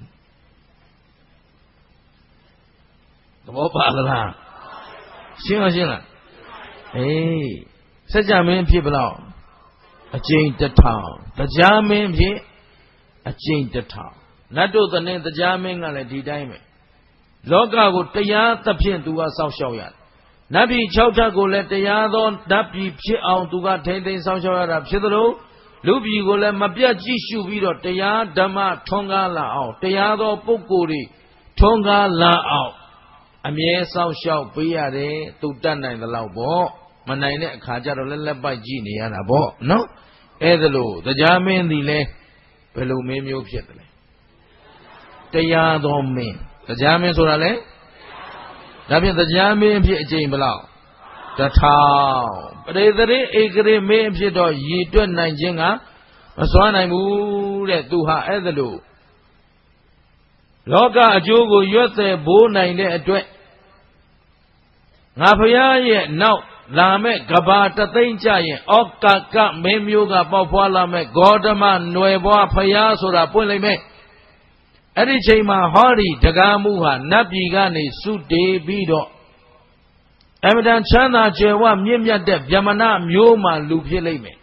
သဘောပါလားရှင်းလားအေးစัจ जा မင်းဖြစ်ဘလောက်အကျိန်တစ်ထောင်တရားမင်းဖြင့်အကျိန်တစ်ထောင်နတ်တို့တဲ့တရားမင်းကလည်းဒီတိုင်းပဲလောကကိုတရားသဖြင့်သူကစောင့်ရှောက်ရတယ်နတ်ပြည်6ထပ်ကိုလည်းတရားသောနတ်ပြည်ဖြစ်အောင်သူကထိမ့်သိမ်းစောင့်ရှောက်ရတာဖြစ်သလိုလူပြည်ကိုလည်းမပြတ်ကြည့်ရှုပြီးတော့တရားဓမ္မထွန်းကားလာအောင်တရားသောပုဂ္ဂိုလ်တွေထွန်းကားလာအောင်အမြဲစောင့်ရှောက်ပေးရတယ်သူတတ်နိုင်သလောက်ပေါ့မနိုင်တဲ့အခါကျတော့လက်ပိုက်ကြည့်နေရတာပေါ့နော်အဲ့ဒါလို့တရားမင်းသည်လဲဘယ်လိုမင်းမျိုးဖြစ်တယ်လဲတရားတော်မင်းတရားမင်းဆိုတာလဲဒါဖြင့်တရားမင်းဖြစ်အကျိန်ဘယ်လောက်တစ်ထောင်ပရိသေရိဧကရေမင်းဖြစ်တော့ရည်တွက်နိုင်ခြင်းကမစွမ်းနိုင်ဘူးတဲ့သူဟာအဲ့ဒါလို့လောကအကျိုးကိုရွတ်တဲ့ဘိုးနိုင်တဲ့အတွက်ငါဖရာရဲ့နောက်လာမဲ့ကဘာတသိန်းကြရင်ဩကာကမင်းမျိုးကပေါက်ဖွာလာမဲ့ဂေါတမနွယ်ဘွားဖရာဆိုတာပွင့်လိုက်မယ်အဲ့ဒီချိန်မှာဟောဒီတက္ကမှုဟာနတ်ပြည်ကနေစုတေပြီးတော့အမတန်ချမ်းသာကြွယ်ဝမြင့်မြတ်တဲ့ဗျမနမျိုးမှလူဖြစ်လိမ့်မယ်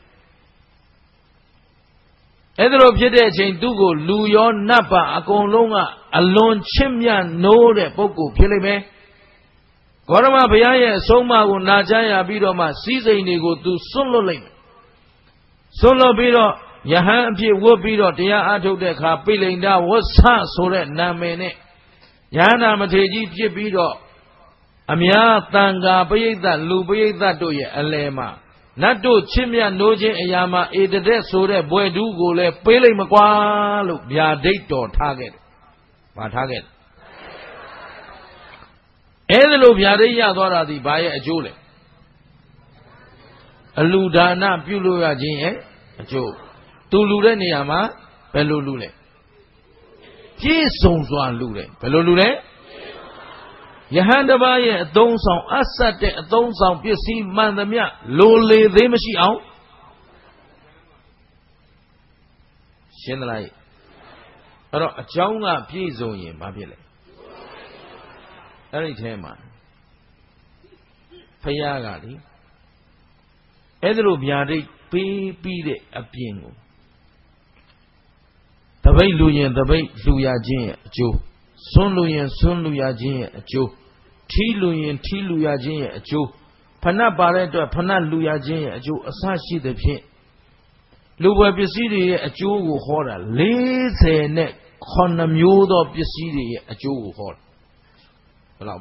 အဲ့ဒါလိုဖြစ်တဲ့အချိန်သူ့ကိုလူရောနတ်ပါအကုန်လုံးကအလွန်ချစ်မြတ်နိုးတဲ့ပုဂ္ဂိုလ်ဖြစ်လိမ့်မယ်ဂေါတမဘုရားရဲ့အဆုံးအမကိုနာကြားရပြီးတော့မှစည်းစိမ်တွေကိုသူစွန့်လွတ်လိုက်မယ်စွန့်လွတ်ပြီးတော့ယဟန်အဖြစ်ဝတ်ပြီးတော့တရားအားထုတ်တဲ့အခါပိလိန်ဒဝဆဆိုတဲ့နာမည်နဲ့ယဟန္တာမထေရကြီးဖြစ်ပြီးတော့အများတန်ခါပရိသတ်လူပရိသတ်တို့ရဲ့အလယ်မှာနတ်တို့ချစ်မြတ်နိုးခြင်းအရာမှာဧတတဲ့ဆိုတဲ့ဘွယ်တူးကိုလည်းပေးလိုက်မကွာလို့ဗျာဒိတ်တော်ထားခဲ့တယ်။ဘာထားခဲ့လဲ။အဲ့ဒါလို့ဗျာဒိတ်ရသွားတာဒီဘာရဲ့အကျိုးလဲ။အလူဒါနပြုလို့ရခြင်းရဲ့အကျိုးသူလူတဲ့နေရာမှာဘယ်လိုလူလဲ။ပြည့်စုံစွာလူတယ်ဘယ်လိုလူလဲ။ယဟန်တပါးရဲ့အသုံးဆောင်အဆက်တဲ့အသုံးဆောင်ပစ္စည်းမှန်သမျှလိုလေသေးမရှိအောင်ရှင်းသလားအဲ့တော့အကြောင်းကပြည့်စုံရင်ဘာဖြစ်လဲအဲ့ဒီထဲမှာဖယားကလေအဲ့ဒါလိုဗျာဒိတ်ပေးပြီးတဲ့အပြင်ကိုတပိတ်လူရင်တပိတ်လူရခြင်းရဲ့အကျိုးဆွန်းလူရင်ဆွန်းလူရခြင်းရဲ့အကျိုးထီးလူရင်ထီးလူရခြင်းရဲ့အကျိုးဖဏတ်ပါတဲ့အတွက်ဖဏတ်လူရခြင်းရဲ့အကျိုးအစရှိသဖြင့်လူပွဲပစ္စည်းတွေရဲ့အကျိုးကိုဟောတာ40နဲ့9မျိုးသောပစ္စည်းတွေရဲ့အကျိုးကိုဟောတာဘယ်လောက်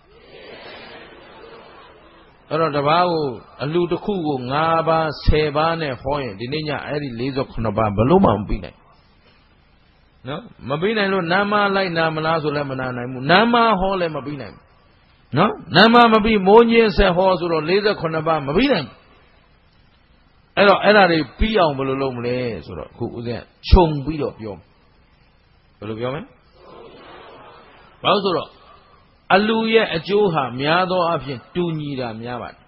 အဲ့တော့တပားကိုအလူတစ်ခုကို9ပါး10ပါးနဲ့ဟောရင်ဒီနေ့ညအဲ့ဒီ49ပါးဘလို့မှမပြီးနိုင်နော်မပြီးနိုင်လို့နာမလိုက်နာမလားဆိုလည်းမနာနိုင်ဘူးနာမဟောလည်းမပြီးနိုင်ဘူးနော်နာမမပြီးမိုးညင်းဆက်ဟောဆိုတော့48ပါးမပြီးနိုင်ဘူးအဲ့တော့အဲ့ဒါတွေပြီးအောင်ဘယ်လိုလုပ်မလဲဆိုတော့အခုဦးဇင်းခြုံပြီးတော့ပြောဘယ်လိုပြောမလဲဘာလို့ဆိုတော့အလူရဲ့အကျိုးဟာများသောအားဖြင့်တူညီတာများပါတယ်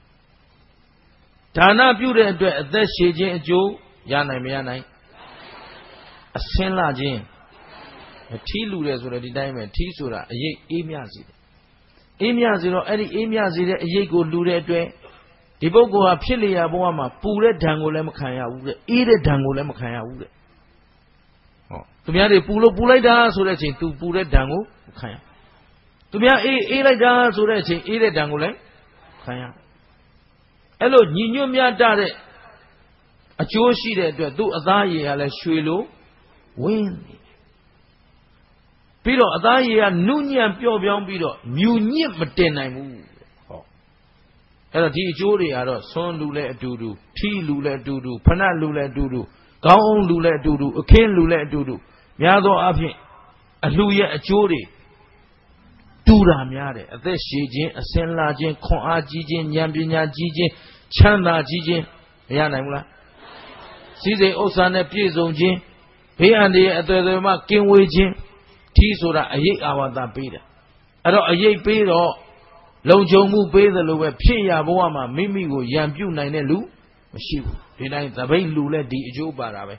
ဒါနပြုတဲ့အတွက်အသက်ရှည်ခြင်းအကျိုးရနိုင်မရနိုင်အစင်းလာခြင်းထီးလူတယ်ဆိုတော့ဒီတိုင်းပဲထီးဆိုတာအရေးအေးမြစေတယ်အေးမြစေတော့အဲ့ဒီအေးမြစေတဲ့အရေးကိုလူတဲ့အတွက်ဒီပုဂ္ဂိုလ်ဟာဖြစ်လျာဘဝမှာပူတဲ့ဓာန်ကိုလည်းမခံရဘူးတဲ့အေးတဲ့ဓာန်ကိုလည်းမခံရဘူးတဲ့ဟောသူများတွေပူလို့ပူလိုက်တာဆိုတဲ့အချိန် तू ပူတဲ့ဓာန်ကိုမခံရသူများအေးလိုက်တာဆိုတဲ့အချိန်အေးတဲ့ဓာန်ကိုလည်းခံရအဲ့လိုညီညွတ်မြတ်တဲ့အကျိုးရှိတဲ့အတွက်သူ့အသားရည်ကလည်းရွှေလိုဝင်းနေတယ်ပြီးတော့အသားရည်ကနုညံ့ပျော့ပြောင်းပြီးတော့မြူညစ်မတင်နိုင်ဘူးဟောအဲ့တော့ဒီအကျိုးတွေကတော့ဆွန်းလူလည်းအတူတူထီးလူလည်းအတူတူဖဏတ်လူလည်းအတူတူခေါင်းအောင်လူလည်းအတူတူအခင်းလူလည်းအတူတူများသောအားဖြင့်အလှရဲ့အကျိုးတွေတူတာများတယ်အသက်ရှည်ခြင်းအစင်လာခြင်းခွန်အားကြီးခြင်းဉာဏ်ပညာကြီးခြင်းချမ်းသာကြီးခြင်းမရနိုင်ဘူးလားစည်းစိမ်ဥစ္စာနဲ့ပြည့်စုံခြင်းဘေးအန္တရာယ်အသွယ်သွယ်မှကင်းဝေးခြင်းထီးဆိုတာအရေးအာဝါဒပေးတယ်အဲ့တော့အရေးပေးတော့လုံခြုံမှုပေးသလိုပဲဖြစ်ရဘဝမှာမိမိကိုရံပြုတ်နိုင်တဲ့လူမရှိဘူးဒီတိုင်းသပိတ်လူလဲဒီအကျိုးပါတာပဲ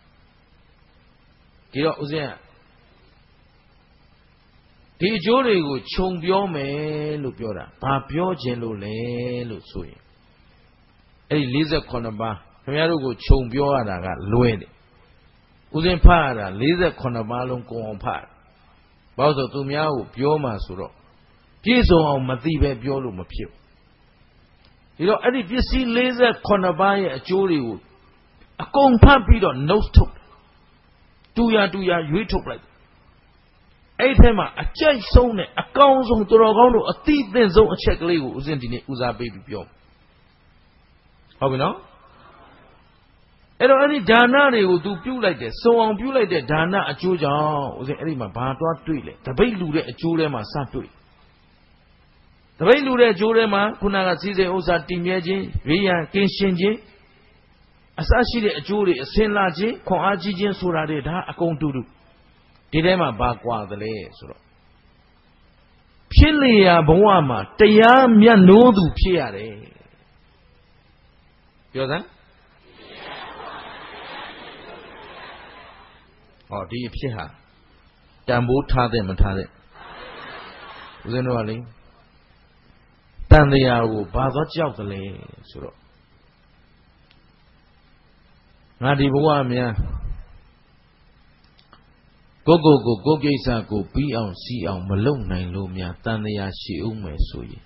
ဒီတော့ဦးဇင်းကဒီအကျိုးတွေကိုခြုံပြောမယ်လို့ပြောတာဘာပြောခြင်းလို့လဲလို့ဆိုရင်အဲ့ဒီ48ပါးခင်ဗျားတို့ကိုခြုံပြောရတာကလွဲတယ်ဦးစင်းဖတ်ရတာ48ပါးလုံးကုန်အောင်ဖတ်ဘာလို့ဆိုသူများကိုပြောမှဆိုတော့ပြည့်စုံအောင်မသိပဲပြောလို့မဖြစ်ဒီတော့အဲ့ဒီပစ္စည်း48ပါးရဲ့အကျိုးတွေကိုအကုန်ဖတ်ပြီးတော့ notes ထုတ်တူရရွေးထုတ်လိုက်အဲ့ထဲမှာအကျိုက်ဆုံးနဲ့အကောင်းဆုံးတော်ကောင်းတို့အတိအသင့်ဆုံးအချက်ကလေးကိုဦးစင်းဒီနေ့ဦးစားပေးပြီးပြောဟုတ်ပြီနော်အဲ့တော့အဲ့ဒီဒါနတွေကို तू ပြုတ်လိုက်တယ်စုံအောင်ပြုတ်လိုက်တဲ့ဒါနအကျိုးကြောင့်ဦးစင်းအဲ့ဒီမှာဘာသွားတွေ့လဲတပိတ်လူတဲ့အကျိုးထဲမှာစတွေ့တပိတ်လူတဲ့အကျိုးထဲမှာခုနကစည်းစိမ်ဥစ္စာတည်မြဲခြင်းဘေးရန်ကင်းရှင်းခြင်းအစရှိတဲ့အကျိုးတွေအစင်လာခြင်းခွန်အားကြီးခြင်းဆိုတာတွေဒါအကုန်တူတူဒီထဲမှာဘာကွာသလဲဆိုတော့ဖြစ်လျာဘဝမှာတရားမြတ်နိုးသူဖြစ်ရတယ်ပြောစမ်းဟောဒီအဖြစ်ဟာတန်ဖိုးထားတဲ့မထားတဲ့ဦးဇင်းတို့ကလေတန်တရားကိုဘာသောကြောက်သလဲဆိုတော့ငါဒီဘဝများကိုကိစ္စကိုပြီးအောင်စီးအောင်မလုပ်နိုင်လို့များတန်တရားရှိအောင်မယ်ဆိုရင်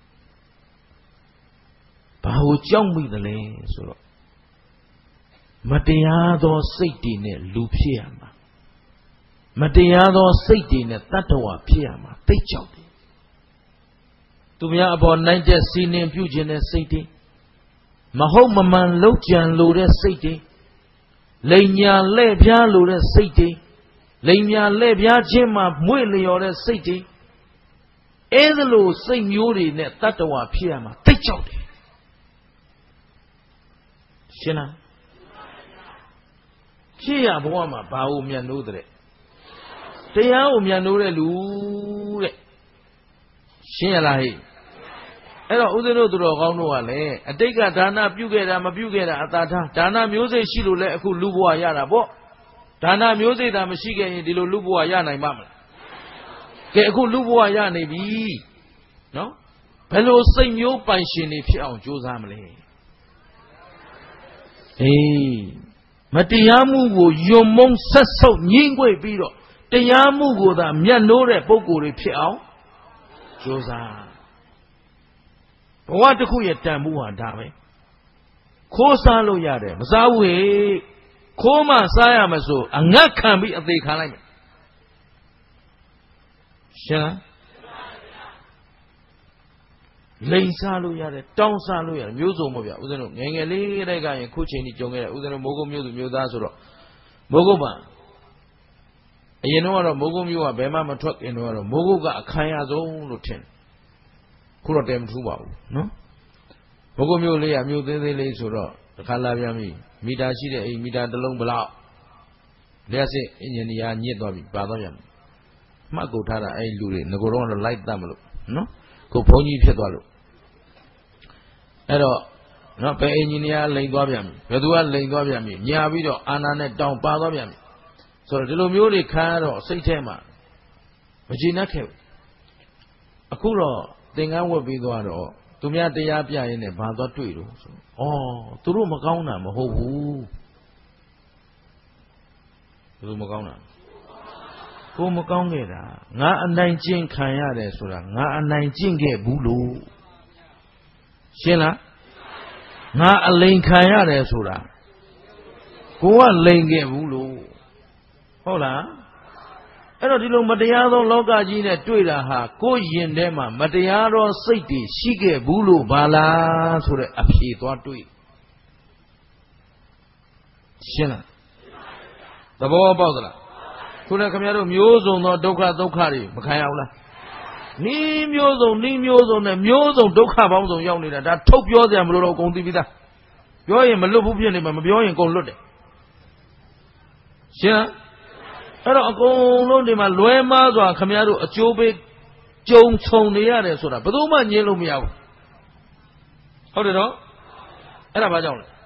ဘာကိုကြောက်မိသလဲဆိုတော့မတရားသောစိတ်တွေနဲ့လူဖြစ်ရမှာမတရားသောစိတ်တွေနဲ့တတ္တဝါဖြစ်ရမှာသိကြောက်တယ်သူများအပေါ်နိုင်တဲ့စီနင်ပြုခြင်းတဲ့စိတ်တွေမဟုတ်မမှန်လောက်ကြံလို့တဲ့စိတ်တွေလိမ်ညာလဲ့ပြားလို့တဲ့စိတ်တွေလိမ်ညာလဲ့ပြားခြင်းမှာမွေ့လျော်တဲ့စိတ်တွေအဲဒါလိုစိတ်မျိုးတွေနဲ့တတ္တဝါဖြစ်ရမှာသိကြောက်တယ်ရှင်းလားဖြစ်ရဘဝမှာဘာကိုမြတ်နိုးတဲ့တရားကိုမြတ်နိုးတဲ့လူတဲ့ရှင်းရလားဟဲ့အဲ့တော့ဦးဇင်းတို့သူတော်ကောင်းတို့ကလည်းအတိတ်ကဒါနပြုခဲ့တာမပြုခဲ့တာအသာထားဒါနမျိုးစိတ်ရှိလို့လည်းအခုလူဘဝရတာပေါ့ဒါနမျိုးစိတ်သာမရှိခဲ့ရင်ဒီလိုလူဘဝရနိုင်မှာမလားကဲအခုလူဘဝရနေပြီနော်ဘယ်လိုစိတ်မျိုးပိုင်ရှင်တွေဖြစ်အောင်ကြိုးစားမလဲအေးမတရားမှုကိုယွံမုံဆက်ဆုပ်ညှိငွေ့ပြီးတော့တရားမှုကိုသာမြတ်နိုးတဲ့ပုဂ္ဂိုလ်တွေဖြစ်အောင်ကြိုးစားဘဝတစ်ခုရဲ့တန်ဖိုးဟာဒါပဲခိုးစားလို့ရတယ်မစားဘူးဟဲ့ခိုးမှစားရမစို့အငတ်ခံပြီးအသေးခံလိုက်မယ်ရှင်းလားလိန်စားလို့ရတယ်တောင်းစားလို့ရတယ်မျိုးစုံပေါ့ဗျာဦးဇင်းတို့ငယ်ငယ်လေးတည်းကရင်ခုချိန်ကြီးကြုံခဲ့တယ်ဦးဇင်းတို့မိုးကုတ်မျိုးသူမျိုးသားဆိုတော့မိုးကုတ်မှာအရင်တော့မိုးကုတ်မျိုးကဘယ်မှမထွက်ခင်တော့မိုးကုတ်ကအခိုင်အဆုံးလို့ထင်ခုတော့တဲမထူးပါဘူးနော်မိုးကုတ်မျိုးလေးကမျိုးသေးသေးလေးဆိုတော့တစ်ခါလာပြန်ပြီမီတာရှိတဲ့အိမ်မီတာတစ်လုံးဘလောက်လျှက်စစ်အင်ဂျင်နီယာညစ်သွားပြီပါသွားပြန်မှတ်ကုန်ထားတာအဲ့လူတွေငကိုတော့လိုက်တတ်မလို့နော်ကိုဘုန်းကြီးဖြစ်သွားလို့အဲ့တော့နော်ဘယ်အင်ဂျင်နီယာလိန်သွားပြန်ပြီဘယ်သူကလိန်သွားပြန်ပြီညာပြီးတော့အာနာနဲ့တောင်ပါသွားပြန်ပြီဆိုတော့ဒီလိုမျိုးတွေခံရတော့စိတ်ထဲမှာမကျေနပ်ခဲ့ဘူးအခုတော့သင်္ကန်းဝတ်ပြီးသွားတော့သူများတရားပြရင်းနဲ့ဘာသွားတွေ့တော့ဆိုသူတို့မကောင်းတာမဟုတ်ဘူးသူတို့မကောင်းတာကိုမကောင်းခဲ့တာငါအနိုင်ကျင့်ခံရတယ်ဆိုတာငါအနိုင်ကျင့်ခဲ့ဘူးလို့ရှင်းလားငါအလိန်ခံရတယ်ဆိုတာကိုကလိန်ခဲ့ဘူးလို့ဟုတ်လားအဲ့တော့ဒီလိုမတရားသောလောကကြီးနဲ့တွေ့တာဟာကိုယ်ရင်ထဲမှာမတရားသောစိတ်တွေရှိခဲ့ဘူးလို့ဘာလားဆိုတဲ့အဖြေသွားတွေ့ရှင်းလားသဘောပေါက်သလားခုနကခင်ဗျားတို့မျိုးစုံသောဒုက္ခတွေမခံရဘူးလားနီးမျိုးစုံနဲ့မျိုးစုံဒုက္ခပေါင်းစုံရောက်နေတာဒါထုတ်ပြောစရာမလိုတော့အကုန်သိပြီးသားပြောရင်မလွတ်ဘူးဖြစ်နေမှာမပြောရင်အကုန်လွတ်တယ်ရှင်းအဲ့တော့အကုန်လုံးဒီမှာလွဲမားစွာခင်ဗျားတို့အကျိုးပေးကြုံခြုံနေရတယ်ဆိုတာဘယ်သူမှညင်းလို့မရဘူးဟုတ်တယ်နော်အဲ့ဒါဘာကြောင့်လဲ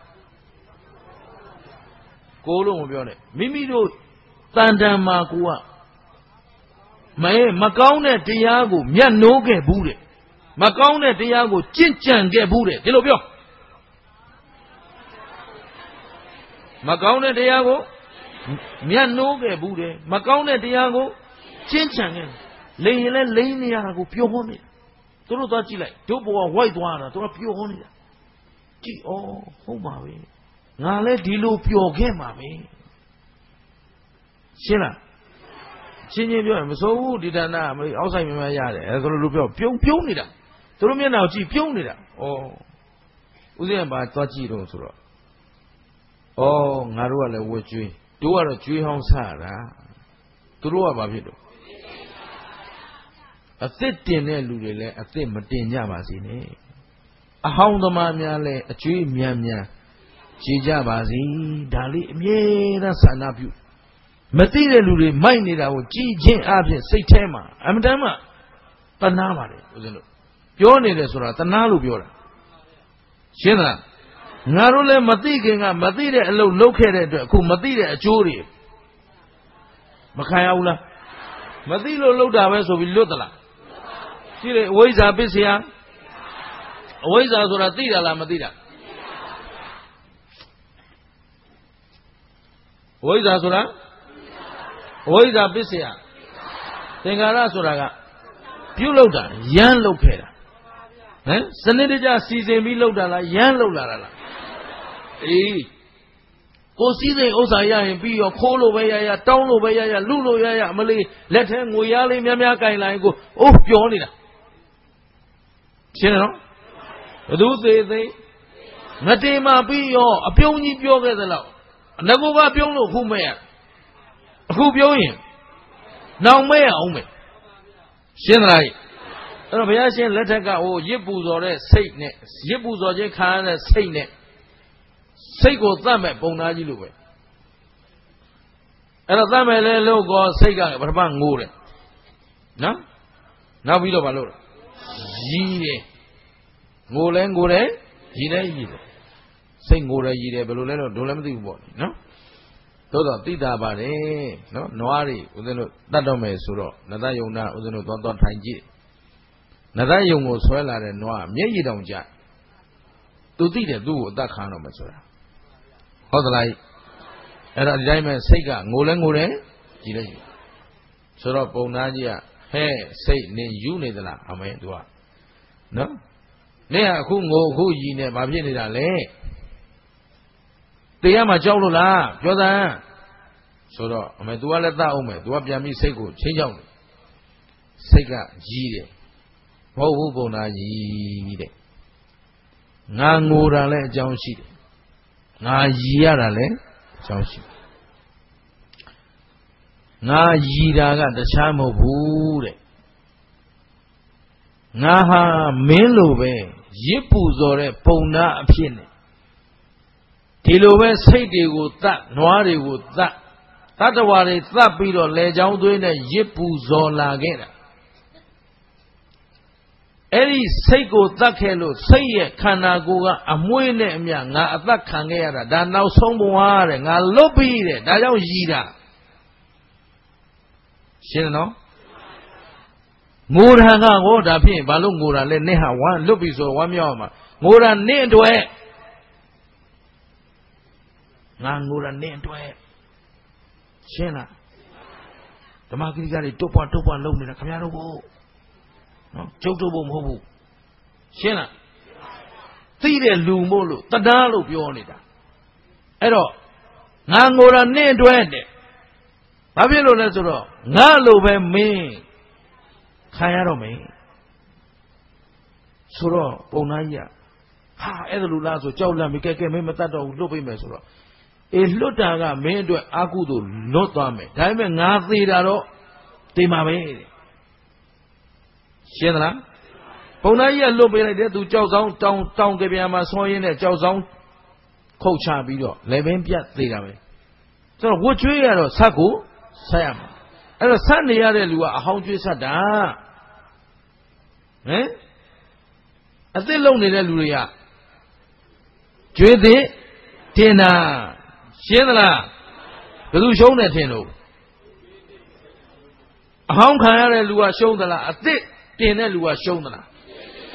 ကိုလို့မပြောနဲ့မိမိတို့တန်တန်မှာကိုကမကောင်းတဲ့တရားကိုမြတ်နိုးခဲ့ဘူးတဲ့မကောင်းတဲ့တရားကိုကြင့်ကြံခဲ့ဘူးတဲ့ဒီလိုပြော Macaune Diago, Miano Bude, Macaune Diago, Chinchan, Lane, pure honey. Don't touch it like double white one, don't pure honey. Gee, oh, Mavi. Now let Dilo pure game, Mammy. Sheila. Chinny, so did I now outside my yard as a little pionida. To me now, she pionida. Oh, Uzian by Tachi Rosura. Oh, Narua, would you do a tree house Sara? To do about it. A thick dinner, Lule, a thin Martin Yamazine. A hound of Mamia, a tree Miamia. Chijabazi, Dali, Miena Sanapu. Material minded our G. Absent, say Tema. I'm Dama. Panama, wasn't it? Yoni Resura, Tanalu Biora. Shena Narule Matiga, Matida, located, Kumatida, Juri. Makayaula Matilo Loda, so we Lutala. Chile, ways are busy. Ways are Suratida la Matida. Ways are Sura? Ways are busy. Tengara Suraga. Puloda, Yan Locata. Sanitija season me Loda, Yan Lola. Eh. Go see the Osaya and be your Kolo Vaya, Tono Vaya, Lulo Yaya, Malay, let him Moyali Yamaka line go. Oh, Pionina. Chino? Do they? Natema be your a peony pure the law. Nagoga Piono, who may. Who Pion? Now may I own. Shinrai. Rabiasian letter go, Yibus or a Satan, Yibus or Jacan, a Satan. Sego Thame, Bonaji Lube. And a Thame logo, Sega, Barban Gore. No? Now we don't valor. Yide. Golen Gore, Yide. Sing Gore Yide, Beluleno, Dolamdi body, no? Todo Tita Bade, no? Noari, Udeno, Dadome Suro, Nadayuna, Udeno, Don Tangi. Nadayung was well and Noa, Meyi don't jack. To do that kind of Masura. How the light? And a diamond Sega, Ngolangure, Gile. Sura Bonagia, hey, say, ne, you need the la, I mean, do I? No? Nea, who ye never been in a lay. They are my Jolula, Jordan. Sura, I mean, do I let that omen, do I be a me say good, change out. Sega, Gide. Ho Bonaji. Nangura le Johnshi. Na Yara le Johnshi. Na Yira got the charm of Bude. Naha Melobe, Yipuzore, Pona Pine. Tilove say they would that, Noari would that. That's what it's that bit of legend doing a Yipuzola again. Eri Seiko Takelo, say it, Kanagoga, a Muene Mianga, a Black Kangera, that now somewhere, and a lobby, that don't Yida. Shino Muranga, what up here, Balungura, Leneha, one lobby so one yama. Mura named to it. Nangura named to it. Shena. The market got it, Topa, loan in a Camaro. Jotobo Mobu. Shena. Tide Lumolo, Tadalo Pionida. Ero. Nangora ne duende. Abilo Nesoro. Nalo be me. Kayaro me. Suro, Bonaya. Ha, Edulazzo, Jola, Mikake, Metato, Lupi Mesoro. If Lutaga made to Akudo, Lotame, Diamond Nathidaro, Timame. Shena Ponaya Lobby to Joe Town Gabiama Soyin at Joe Zone Coach Video, Levin Piat Tigame. So, what you are Saku, Sam. And a Sunday, you are how you said, eh? As they lonely Luria. Judy, Tina, Shena, the Lushona Tino. How can I do a show that I think? Tenelu was shown.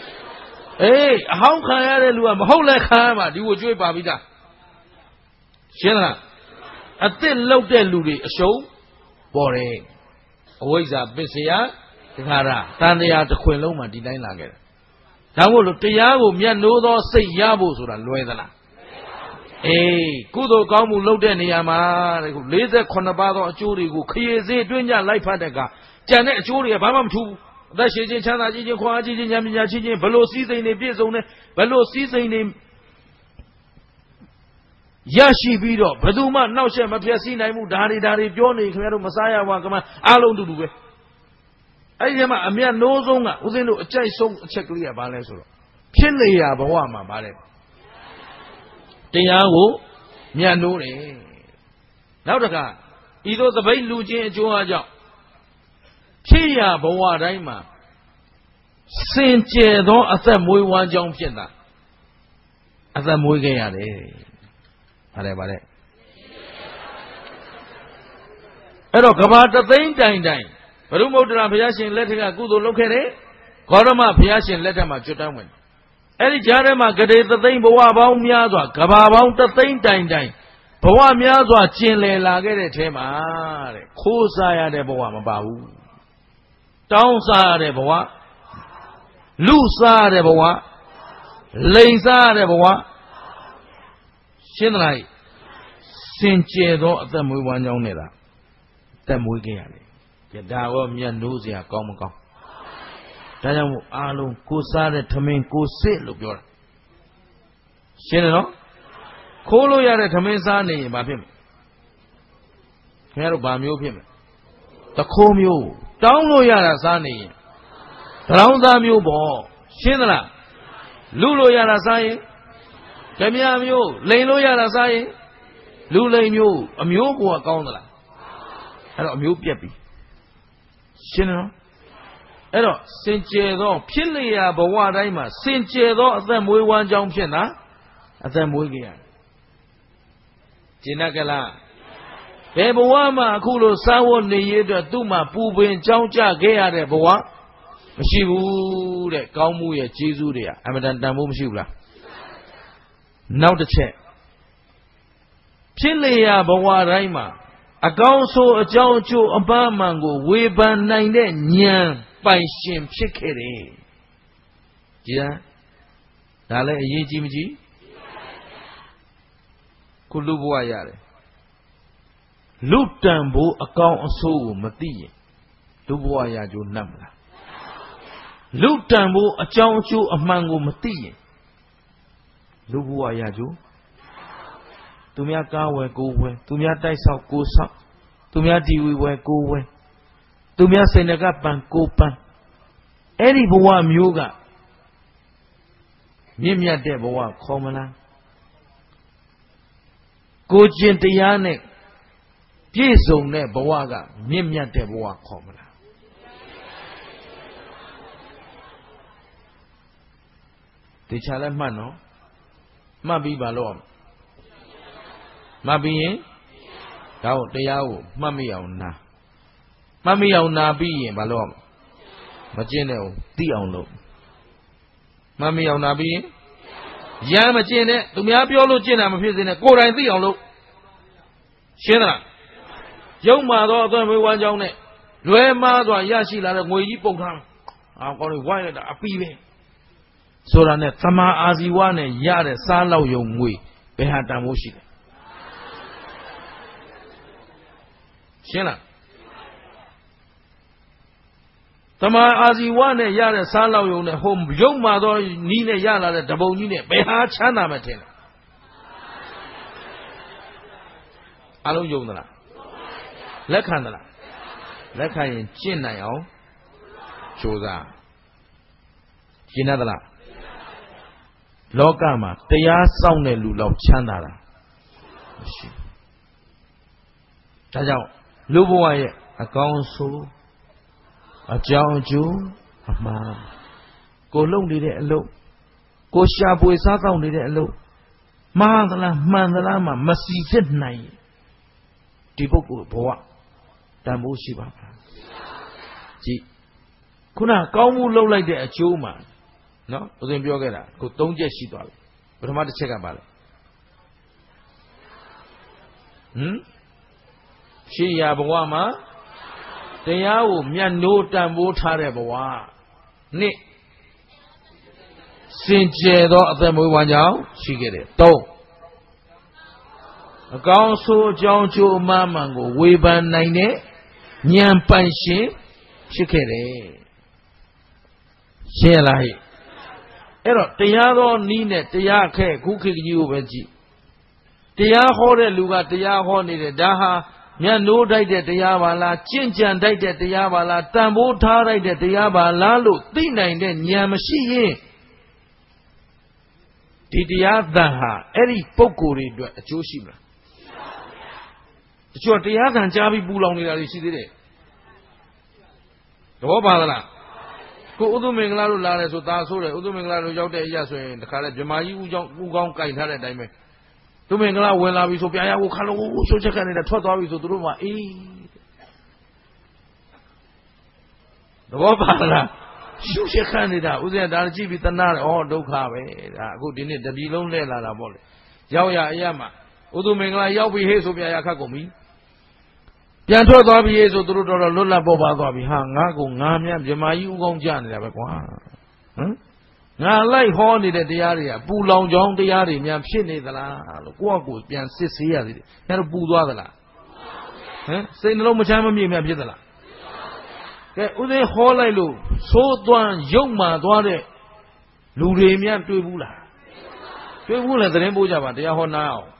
Hey, how can I do a whole like Hama? You would do Babida. ရှင်းလားအသစ်လောက်တဲ့လူတွေအရှုံးပေါ်တယ်အဝိဇ္ဇာပစ္စယသင်္ခါရတန်တရားတစ်ခွင်လုံးမှာဒီတိုင်းလာခဲ့တယ်ဒါမို့လို့တရားကိုမြတ်နိုးသောစိတ်ရဖို့ဆိုတာလွယ်သလားအေးကုသိုလ်ကောင်းမှုလုပ်တဲ့နေရာမှာတဲ့ခု48ပါးသောအကျိုးတွေကိုခရီးစေးတွင်းကြလိုက်ဖတ်တဲ့ကကြံတဲ့အကျိုးတွေကဘာမှမထူးဘူးအသက်ရှင်ခြင်းချမ်းသာခြင်းခွန်အားကြီးခြင်းဉာဏ်ပညာရှိခြင်းဘလို့စည်းစိမ်တွေပြည့်စုံတယ်ဘလို့စည်းစိမ်တွေရရှိပြီးတော့ဘယ်သူမှနှောက်ယှက်မဖျက်ဆီးနိုင်ဘူးဒါတွေပြောနေခင်ဗျားတို့မစားရပါကမှအားလုံးတူတူပဲအဲ့ဒီမှာအမြတ်နိုးဆုံးကဦးဇင်းတို့အကြိုက်ဆုံးအချက်ကလေးကဘာလဲဆိုတော့ဖြစ်လေရာဘဝမှာဗါလဲတရားကိုမြတ်နိုးတယ်နောက်တစ်ခါဤသို့သပိတ်လူချင်းအကျိုးအကြောင်းဖြစ်ရာဘဝတိုင်းမှာစင်ကြယ်သောအသက်မွေးဝမ်းကြောင်းဖြစ်တာအသက်မွေးခဲ့ရတယ်ဗါလဲအဲ့တော့ကဘာတသိန်းတိုင်ဘုရုမုဒ္ဒရာဘုရားရှင်လက်ထက်ကကုသိုလ်လုပ်ခဲ့တယ်ဂေါရမဘုရားရှင်လက်ထက်မှာကျွတ်တန်းဝင်အဲ့ဒီကြားထဲမှာဂရေသသိန်းဘဝပေါင်းများစွာကဘာပေါင်းတသိန်းတိုင်ဘဝများစွာကျင်လည်လာခဲ့တဲ့ထဲမှာတဲ့ခိုးစားရတဲ့ဘဝမပါဘူးတောင်းစားရတဲ့ဘဝလူစားရတဲ့ဘဝလိန်စားရတဲ့ဘဝရှင်းသလားစင်ကြယ်သောအသက်မွေးဝမ်းကြောင်းနေတာအသက်မွေးခဲ့ရတယ်ဒါရောမြတ်နိုးစရာကောင်းမကောင်းဒါကြောင့်မို့အားလုံးကိုစားတဲ့ထမင်းကိုစစ်လို့ပြောတာရှင်းတယ်နော်ခိုးလို့ရတဲ့ထမင်းစားနေရင်ဘာဖြစ်မလဲခင်ဗျားတို့ဘာမျိုးဖြစ်မလဲတခိုးမျိုးတောင်းလို့ရတာစားနေရင်တောင်းသားမျိုးပေါ့ရှင်းသလားလူလို့ရတာစားရင်ဓမြမျိုးလိန်လို့ရတာစားရင်လူလိန်မျိုးအမျိုးကိုကောင်းသလားအဲ့တော့အမျိုးပြက်ပြီရှင်းတယ်နော်အဲ့တော့စင်ကြယ်သောဖြစ်လျာဘဝတိုင်းမှာစင်ကြယ်သောအသက်မွေးဝမ်းကြောင်းဖြစ်တာအသက်မွေးကြရတယ်ကျင်တတ်ကြလားဘယ်ဘဝမှာအခုလိုစားဝတ်နေရတဲ့သူ့မှာပူပင်ကြောင်းကြခဲ့ရတဲ့ဘဝမရှိဘူးတဲ့ကောင်းမှုရဲ့ကျေးဇူးတွေကအမှန်တန်တန်ဖို့မရှိဘူးလားနောက်တစ်ချက်ဖြစ်လျာဘဝတိုင်းမှာအကောင်းဆိုးအကြောင်းအကျိုးအပန်းအမှန်ကိုဝေဖန်နိုင်တဲ့ဉာဏ်ပိုင်ရှင်ဖြစ်ခဲ့တယ်ကြည်လားဒါလည်းအရေးကြီးမကြီးခုလူဘဝရတယ်လူတန်ဖို့အကောင်းအဆိုးကိုမသိရင်လူဘဝရကြိုးနှံ့မလားလူတန်ဖို့အကြောင်းအကျိုးအမှန်ကိုမသိရင်လူဘဝရကြိုးသူများကားဝယ်ကိုဝယ်သူများတိုက်ဆောက်ကိုဆောက်သူများတီဝီဝယ်ကိုဝယ်သူများစိတ်နှကပန်ကိုပန်အဲ့ဒီဘဝမျိုးကမြင့်မြတ်တဲ့ဘဝခေါ်မလားကိုကျင့်တရားနဲ့ပြည့်စုံတဲ့ဘဝကမြင့်မြတ်တဲ့ဘဝခေါ်မလားတေချာလဲမှတ်နော်မှတ်ပြီးပါလို့မှတ်ပြီးရင်ဒါကိုတရားကိုမှတ်မိအောင်နာမှတ်မိအောင်နာပြီးရင်ဘာလို့မကျင့်တဲ့ကိုသိအောင်လုပ်မှတ်မိအောင်နာပြီးရင်ရမ်းမကျင့်တဲ့သူများပြောလို့ကျင့်တာမဖြစ်စေနဲ့ကိုယ်တိုင်သိအောင်လုပ်ရှင်းသလားရုပ်မာသောအသွင်မွေးဝမ်းကြောင်းနဲ့လွယ်မားစွာရရှိလာတဲ့ငွေကြီးပုံထားကောင်းလို့ဝိုင်းလိုက်တာအပီးပဲဆိုတာနဲ့သမာအာဇီဝနဲ့ရတဲ့စားလောက်ယုံငွေဘယ်ဟာတန်ဖို့ရှိလဲရှင်းလားသမာအာဇီဝနဲ့ရတဲ့စားလောက်ယုံနဲ့ဟိုရုပ်မာသောနီးနဲ့ရလာတဲ့တပုံကြီးနဲ့ဘယ်ဟာချမ်းသာမှထင်လဲအလုံးယုံသလားလက်ခံသလားလက်ခံရင်ကျင့်နိုင်အောင်ကြိုးစားကျင့်ရသလားလောကမှာတရားစောင့်တဲ့လူလောက်ချမ်းသာတာမရှိဒါကြောင့်လူဘဝရဲ့အကောင်းဆုံးအကြောင်းအကျိုးအမှားကိုလုံနေတဲ့အလုပ်ကိုရှာပွေစားကောက်နေတဲ့အလုပ်မှားသလားမှန်သလားမှမစီစစ်နိုင်ဒီပုဂ္ဂိုလ်ဘဝတန်ဖိုးရှိပါ့မလားကြည့်ခုနကောင်းမှုလုပ်လိုက်တဲ့အကျိုးမှာနော်ဦးဇင်းပြောခဲ့တာခု၃ချက်ရှိသွားပြီပထမတစ်ချက်ကပါလဲဖြစ်ရဘဝမှာတရားကိုမြတ်နိုးတန်ဖိုးထားတဲ့ဘဝနှစ်စင်ကြယ်သောအသက်မွေးဝမ်းကြောင်းရှိခဲ့တယ်၃အကောင်းဆိုးအကြောင်းကျိုးအမှန်မှန်ကိုဝေဖန်နိုင်တဲ့ဉာဏ်ပိုင်ရှင်ဖြစ်ခဲ့တယ်ရှင်းလားဟဲ့အဲ့တော့တရားတော်နီးနဲ့တရားခဲခုခေတ်ကြီးကိုပဲကြည့်တရားဟောတဲ့လူကတရားဟောနေတယ်ဒါဟာမြတ်နိုးတိုက်တဲ့တရားပါလားကျင့်ကြံတိုက်တဲ့တရားပါလားတန်ဖိုးထားတိုက်တဲ့တရားပါလားလို့သိနိုင်တဲ့ဉာဏ်မရှိရင်ဒီတရားသံဟာအဲ့ဒီပုဂ္ဂိုလ်တွေအတွက်အကျိုးရှိမလားတချို့တရားသံကြားပြီးပူလောင်နေတာတွေရှိသေးတယ်သဘောပါသလားကိုဥဒုမင်္ဂလာတို့လာတယ်ဆိုသာဆိုးတယ်ဥဒုမင်္ဂလာတို့ရောက်တဲ့အရာဆိုရင်တခါလဲဗြဟ္မာကြီးဥကောင်းကြိုက်ထားတဲ့အတိုင်းပဲသူမင်္ဂလာဝင်လာပြီဆိုပြာရကိုခါလုံးရှုပ်ချက်ကနေထွက်သွားပြီဆိုသူတို့ကအေးသဘောပါလားရှုပ်ချက်ခံနေတာဥစဉ်ဒါကြည့်ပြီးတနာတယ်ဩဒုက္ခပဲဒါအခုဒီနေ့တပြီလုံးလဲလာတာပေါ့လေရောက်ရအရာမှာဥဒုမင်္ဂလာရောက်ပြီဟေ့ဆိုပြာရခတ်ကုန်ပြီပြန်ထွက်သွားပြီဆိုသူတို့တော်လွတ်လပ်ပေါ်ပါသွားပြီဟာငါကိုငါမြဗြဟ္မာကြီးဥကောင်းကြနေတာပဲကွာဟမ်ငါလိုက်ဟောနေတဲ့တရားတွေကပူလောင်ကြောင်းတရားတွေများဖြစ်နေသလားလို့ကိုယ့်အကိုပြန်စစ်ဆေးရသေးတယ်။အဲတော့ပူသွားသလား။ဟမ်စိတ်နှလုံးမချမ်းမမြေ့များဖြစ်သလား။ကဲဥစဉ်ဟောလိုက်လို့သိုးသွမ်းရုပ်မာသွားတဲ့လူတွေများတွေ့ဘူးလား။တွေ့ဘူးလဲသတင်းပို့ကြပါတရားဟောနာအောင်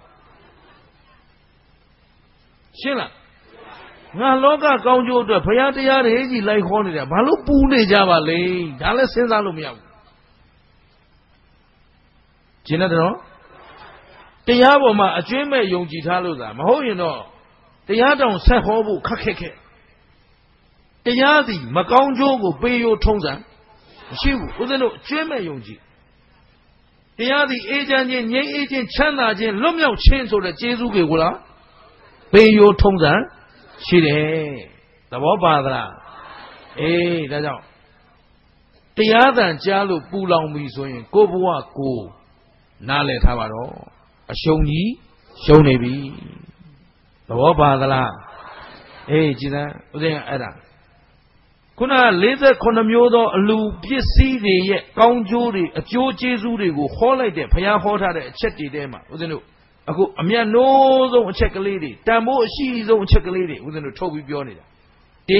။ရှင်းလား။ငါလောကကောင်းကျိုးအတွက်ဘုရားတရားတွေကြီးလိုက်ဟောနေတာဘာလို့ပူနေကြပါလဲ။ဒါလည်းစဉ်းစားလို့မရဘူး။ကျင်းတယ်နော်တရားပေါ်မှာအကျွမ်းမဲ့ယုံကြည်ထားလို့သာမဟုတ်ရင်တော့တရားတောင်ဆက်ဟောဖို့ခက်ခက်ခဲတရားသည်မကောင်းကျိုးကိုပေးရိုးထုံးစံမရှိဘူးဦးဇင်းတို့အကျွမ်းမဲ့ယုံကြည်တရားသည်အေးချမ်းခြင်းငြိမ်းအေးခြင်းချမ်းသာခြင်းလွတ်မြောက်ခြင်းဆိုတဲ့ကျေးဇူးတွေကိုလားပေးရိုးထုံးစံရှိတယ်သဘောပါသလားအေးဒါကြောင့်တရားသံကြားလို့ပူလောင်ပြီဆိုရင်ကိုယ့်ဘဝကိုနားလည်ထားပါတော့အရှုံးကြီးရှုံးနေပြီသဘောပါသလားအေးကြည်စမ်းဦးဇင်းအဲ့ဒါခုန48မျိုးသောအလူပစ္စည်းတွေရဲ့ကောင်းကျိုးတွေအကျိုးကျေးဇူးတွေကိုဟောလိုက်တဲ့ဘုရားဟောထားတဲ့အချက်တွေထဲမှာဦးဇင်းတို့အခုအမြတ်နိုးဆုံးအချက်ကလေးတွေတန်ဖိုးအရှိဆုံးအချက်ကလေးတွေဦးဇင်းတို့ထုတ်ပြီးပြောနေတာတိ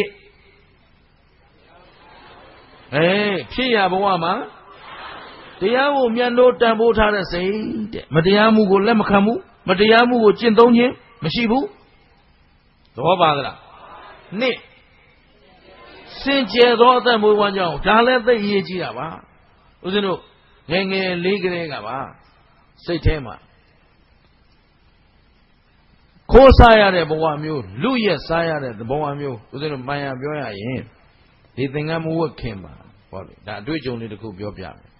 ဖြစ်ရဘဝမှာတရားကိုမြတ်လို့တန်ဖိုးထားတဲ့စိတ်တဲ့မတရားမှုကိုလက်မခံဘူးမတရားမှုကိုကျင့်သုံးခြင်းမရှိဘူးသဘောပါသလားနှစ်စင်ကြယ်သောအသက်မွေးဝမ်းကြောင်းဒါလည်းသိအရေးကြီးတာပါဦးဇင်းတို့ငယ်ငယ်လေးကလေးကပါစိတ်ထဲမှာခိုးစားရတဲ့ဘဝမျိုးလူရက်စားရတဲ့ဘဝမျိုးဦးဇင်းတို့မှန်ရပြောရရင်ဒီသင်္ကန်းမဝတ်ခင်ပါဟောလေဒါအတွေ့အကြုံလေးတစ်ခုပြောပြမယ်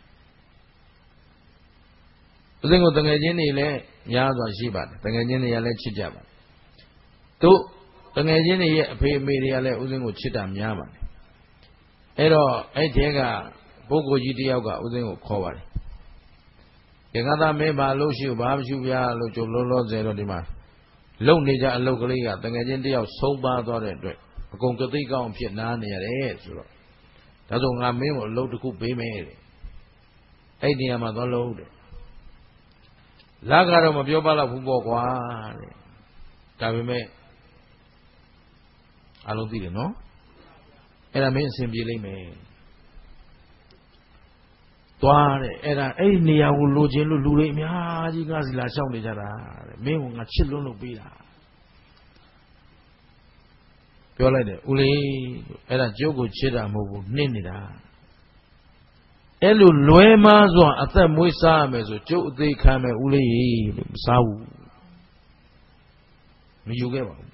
ဦးဇင်းကိုတငယ်ချင်းတွေလည်းများစွာရှိပါတယ်တငယ်ချင်းတွေကလည်းချစ်ကြပါတယ်တို့တငယ်ချင်းတွေရဲ့အဖေအမေတွေကလည်းဦးဇင်းကိုချစ်တာများပါတယ်အဲ့တော့အဲ့ဒီကပုဂ္ဂိုလ်ကြီးတယောက်ကဦးဇင်းကိုခေါ်ပါတယ်ဒီကသာမင်းဘာလို့ရှိဘာမရှိဗျာလို့ကြုံလောလောဆယ်တော့ဒီမှာလုံနေကြအလုပ်ကလေးကတငယ်ချင်းတယောက်ဆုံးပါသွားတဲ့အတွက်အကုန်ကသိကောင်းဖြစ်နားနေရတယ်ဆိုတော့ဒါဆိုငါမင်းကိုအလုပ်တစ်ခုပေးမယ်တဲ့အဲ့ဒီနေရာမှာသွားလို့တဲ့လာကတော့မပြောပါတော့ဘူးပေါ့ကွာတဲ့ဒါပေမဲ့အလုံးသိတယ်နော်အဲ့ဒါမင်းအဆင်ပြေလိမ့်မယ်သွားတဲ့အဲ့ဒါအဲ့ဒီနေရာကိုလိုချင်လို့လူတွေအများကြီးငါစီလာရှောက်နေကြတာတဲ့မင်းကငါချစ်လွန်းလို့ပေးတာပြောလိုက်တယ်ဦးလေးအဲ့ဒါကျုပ်ကိုချစ်တာမဟုတ်ဘူးနှင်းနေတာအဲ့လိုလွဲမားစွာအသက်မွေးစားရမယ်ဆိုကျုပ်အသေးခံမယ်ဦးလေးလို့မစားဘူးမယူခဲ့ပါဘူး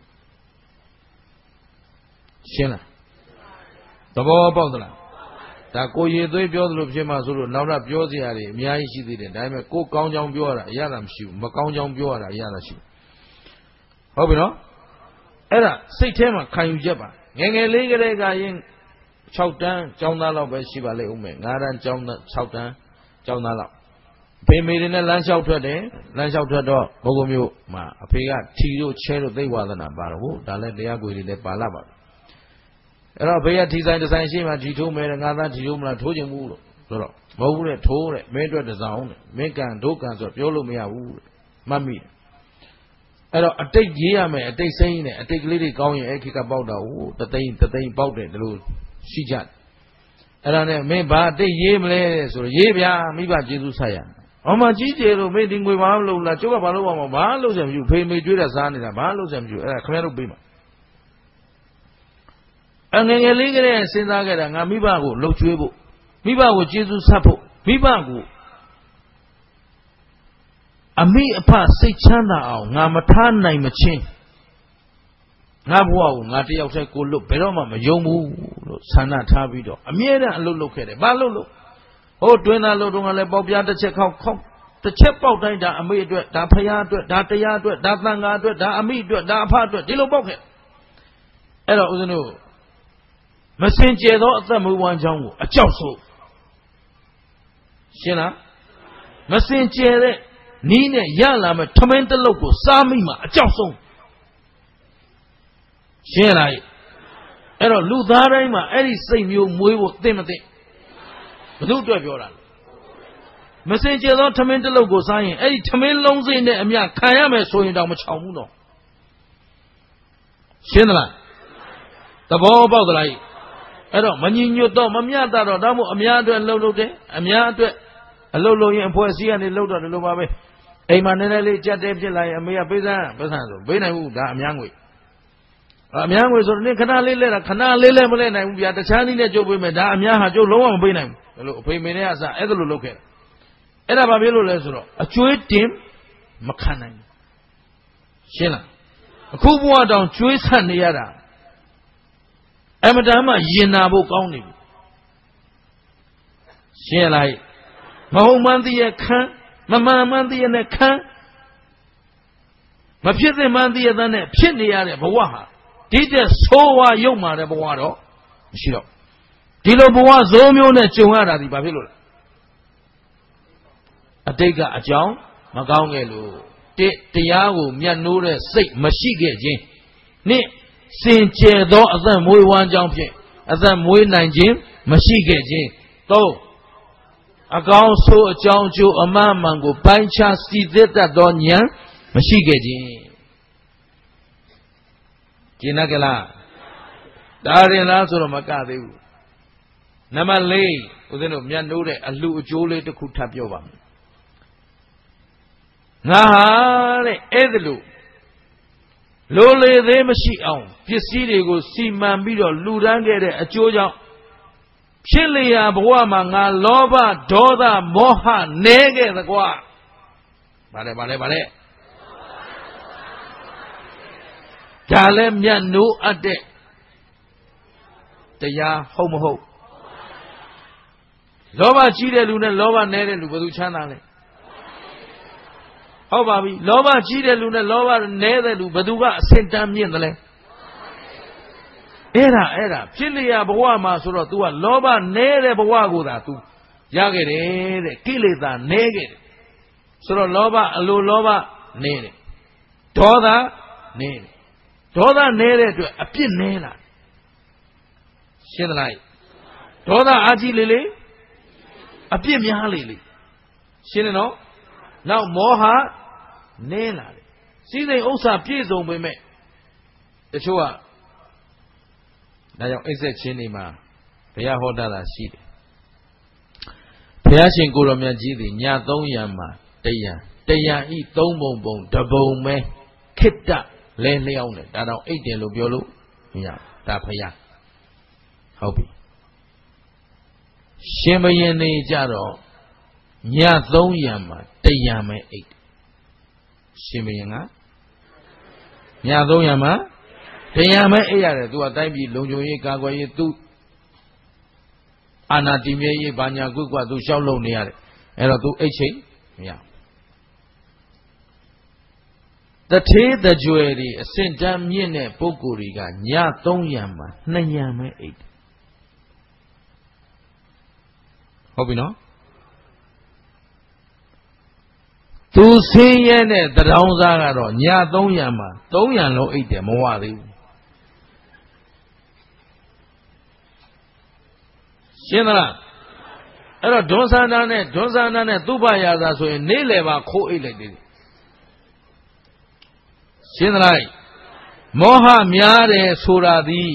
ရှင်းလားသဘောပေါက်သလားဒါကိုရည်သွေးပြောသလိုဖြစ်မှဆိုလို့နောက်တော့ပြောစရာတွေအများကြီးရှိသေးတယ်ဒါပေမဲ့ကိုကောင်းကြောင်ပြောရတာအရသာမရှိဘူးမကောင်းကြောင်ပြောရတာအရသာရှိဟုတ်ပြီနော်အဲ့ဒါစိတ်ထဲမှာခံယူချက်ပါငယ်ငယ်လေးကလေးကရင်6တန်းကျောင်းသားလောက်ပဲရှိပါလိမ့်ဦးမယ်9တန်းကျောင်းသား6တန်းကျောင်းသားလောက်ဖေမေတွေနဲ့လမ်းလျှောက်ထွက်တယ်လမ်းလျှောက်ထွက်တော့ဘုကုမျိုးမှာအဖေကထီတို့ချဲတို့သိဝါသနာပါတော့ဟုတ်ဒါလည်းတရားကွေတွေလည်းပါလာပါအဲ့တော့ဘေးကထီဆိုင်တစ်ဆိုင်ရှိမှထီထိုးမယ်ငါသားထီထိုးမလားထိုးချင်ဘူးလို့ဆိုတော့မဟုတ်ဘူးတဲ့ထိုးတဲ့မင်းအတွက်တစောင်းတဲ့မင်းကန်ဒုက္ကန်ဆိုပြောလို့မရဘူးတဲ့မှတ်မိတယ်အဲ့တော့အတိတ်ရေးရမယ်အတိတ်စိမ့်နဲ့အတိတ်ကလေးတွေကောင်းရင်အဲ့ခေတ်ကပေါက်တာဟုတ်တသိန်းပေါက်တယ်ဒီလိုရှိကြတယ်အဲ့ဒါနဲ့မင်းဘာအတိတ်ရေးမလဲဆိုတော့ရေးဗျာမိဘကျေးဇူးဆက်ရအမကြီးကျယ်လို့မင်းဒီငွေဘာလို့လုံးလားကျုပ်ကဘာလို့ပါမဘာလို့ဆက်မယူဖေမေကျွေးတာစားနေတာဘာလို့ဆက်မယူအဲ့ဒါခင်ဗျားတို့ပေးမှာအငငယ်လေးကလေးစဉ်းစားခဲ့တာငါမိဘကိုလှုပ်ကျွေးဖို့မိဘကိုကျေးဇူးဆက်ဖို့မိဘကိုအမိအဖစိတ်ချမ်းသာအောင်ငါမထားနိုင်မချင်းငါဘဝကိုငါတယောက်တည်းကိုလွတ်ဘယ်တော့မှမယုံဘူးလို့ဆန္ဒထားပြီးတော့အမြဲတမ်းအလုပ်လုပ်ခဲ့တယ်ဘာလို့လို့ဟိုတွင်သားလို့တော့ငါလည်းပေါက်ပြားတစ်ချက်ခေါက်တစ်ချက်ပေါက်တိုင်းဒါအမေအတွက်ဒါဖယားအတွက်ဒါတရားအတွက်ဒါသံဃာအတွက်ဒါအမိအတွက်ဒါအဖအတွက်ဒီလိုပေါက်ခဲ့အဲ့တော့ဦးဇင်းတို့မစင်ကြယ်သောအသက်မွေးဝမ်းကြောင်းကိုအကြောက်ဆုံးရှင်းလားမစင်ကြယ်တဲ့နီးနဲ့ရလာမဲ့ထမင်းတလုတ်ကိုစားမိမှအကြောက်ဆုံးရှင်းလားအဲ့တော့လူသားတိုင်းမှာအဲ့ဒီစိတ်မျိုးမွေးဖို့သိမသိဘု து အတွက်ပြောတာမစင်ကြယ်သောထမင်းတလုတ်ကိုစားရင်အဲ့ဒီထမင်းလုံးစိမ့်နဲ့အမြခံရမယ်ဆိုရင်တော့မချောင်ဘူးတော့ရှင်းသလားသဘောပေါက်သလားအဲ့တော့မညီညွတ်တော့မမျှတတော့ဒါမှမဟုတ်အများအတွက်လှုပ်တယ်အများအတွက်အလုပ်လုပ်ရင်အဖွဲ့အစည်းကနေလှုပ်တော့တယ်လို့ပါပဲအိမ်မှာနည်းနည်းလေးကြက်တဲဖြစ်လာရင်အမေကပေးစမ်းဆိုပေးနိုင်ဘူးဒါအများငွေအများငွေဆိုတော့နင်ခဏလေးလဲတာခဏလေးလဲမလဲနိုင်ဘူးဗျာတခြားနည်းနဲ့ကြုတ်ပေးမယ်ဒါအများဟာကြုတ်လုံးဝမပေးနိုင်ဘူးဘယ်လိုအဖေမေနဲ့အစအဲ့ဒါလိုလုပ်ခဲ့တာအဲ့ဒါဘာဖြစ်လို့လဲဆိုတော့အကျွေးတင်မခံနိုင်ဘူးရှင်းလားအခုဘဝတောင်ကျွေးဆန့်နေရတာအမတန်မှယင်နာဖို့ကောင်းနေပြီရှင်းလိုက်မဟုတ်မှန်းသိရခံမမှန်မှန်းသိရနဲ့ခံမဖြစ်သင့်မှန်းသိရတဲ့နဲ့ဖြစ်နေရတဲ့ဘဝဟာဒီတဲ့ဆိုးဝါးရုပ်မာတဲ့ဘဝတော့မရှိတော့ဒီလိုဘဝဇိုးမျိုးနဲ့ကြုံရတာဒီဘာဖြစ်လို့လဲအတိတ်ကအကြောင်းမကောင်းခဲ့လို့တရားကိုမြတ်နိုးတဲ့စိတ်မရှိခဲ့ခြင်းနှစ်စင်ကြယ်သောအသက်မွေးဝမ်းကြောင်းဖြင့်အသက်မွေးနိုင်ခြင်းမရှိခဲ့ခြင်းသုံးအကောင်းဆိုးအကြောင်းအကျိုးအမှန်မှန်ကိုပိုင်းခြားစီစစ်တတ်သောဉာဏ်မရှိခဲ့ခြင်းကျင်ကလားဒါရင်လားဆိုတော့မကသေးဘူးနံပါတ်၄ဦးဇင်းတို့မြတ်နိုးတဲ့အလှအကျိုးလေးတစ်ခုထပ်ပြောပါမယ်ငါဟာတဲ့အဲ့ဒါလို့လိုလေသေးမရှိအောင်ပစ္စည်းတွေကိုစီမံပြီးတော့လှူဒန်းခဲ့တဲ့အကျိုးကြောင့်ဖြစ်လျာဘဝမှာငါလောဘဒေါသမောဟနဲခဲ့သကွာဗါလဲဒါလည်းမြတ်နိုးအပ်တဲ့တရားဟုတ်မဟုတ်လောဘကြီးတဲ့လူနဲ့လောဘနဲတဲ့လူဘယ်သူချမ်းသာလဲဟုတ်ပါပြီလောဘကြီးတဲ့လူနဲ့လောဘနဲတဲ့လူဘယ်သူကအဆင့်တန်းမြင့်တယ်လဲအဲ့ဒါဖြစ်လျာဘဝမှာဆိုတော့ तू ကလောဘနဲတဲ့ဘဝကိုသာ तू ရခဲ့တယ်တဲ့ကိလေသာနဲခဲ့တယ်ဆိုတော့လောဘအလိုလောဘနဲတယ်ဒေါသနဲတယ်ဒေါသနဲတဲ့အတွက်အပြစ်နဲလာရှင်းသလားဒေါသအာကြီးလေအပြစ်များလေရှင်းတယ်နော်နောက်မောဟနဲလာတယ်စီးစိမ်ဥစ္စာပြည့်စုံပေမဲ့တချို့ကဒါကြောင့်အိပ်ဆက်ချင်းတွေမှာဘုရားဟောတာရှိတယ်ဘုရားရှင်ကိုရောမြတ်ကြီးသည်ည300မှာတရားဤ3ပုံတပုံပဲခိတ္တလဲလျောင်းတယ်ဒါတော့အိတ်တယ်လို့ပြောလို့မရဒါဘုရားဟုတ်ပြီရှင်ဘုရင်နေကြတော့ည300မှာတရားမဲအိတ်ရှင်ဘုရင်ကည300မှာတရားမဲအိတ်ရတယ်သူကတိုင်းပြည်လုံခြုံရေးကာကွယ်ရေးသူအာဏာတည်မြဲရေးဘာညာကွတ်သူရှောက်လုံနေရတယ်အဲ့တော့သူအိတ်ချိန်မရတထေးတကြွယ်တွေအစင်တန်းမြင့်တဲ့ပုဂ္ဂိုလ်တွေကည300မှာ200မဲအိတ်ဟုတ်ပြီနော်သူဆင်းရဲတဲ့တရောင်းစားကတော့ည300မှာ300လုံးအိတ်တယ်မဝသေးဘူးရှင်းသလားအဲ့တော့ဒွန်ဆန္ဒနဲ့သုဘရာဇာဆိုရင်နေ့လယ်ပါခိုးအိတ်လိုက်တယ်ရှင်းသလားမောဟများတယ်ဆိုတာသည်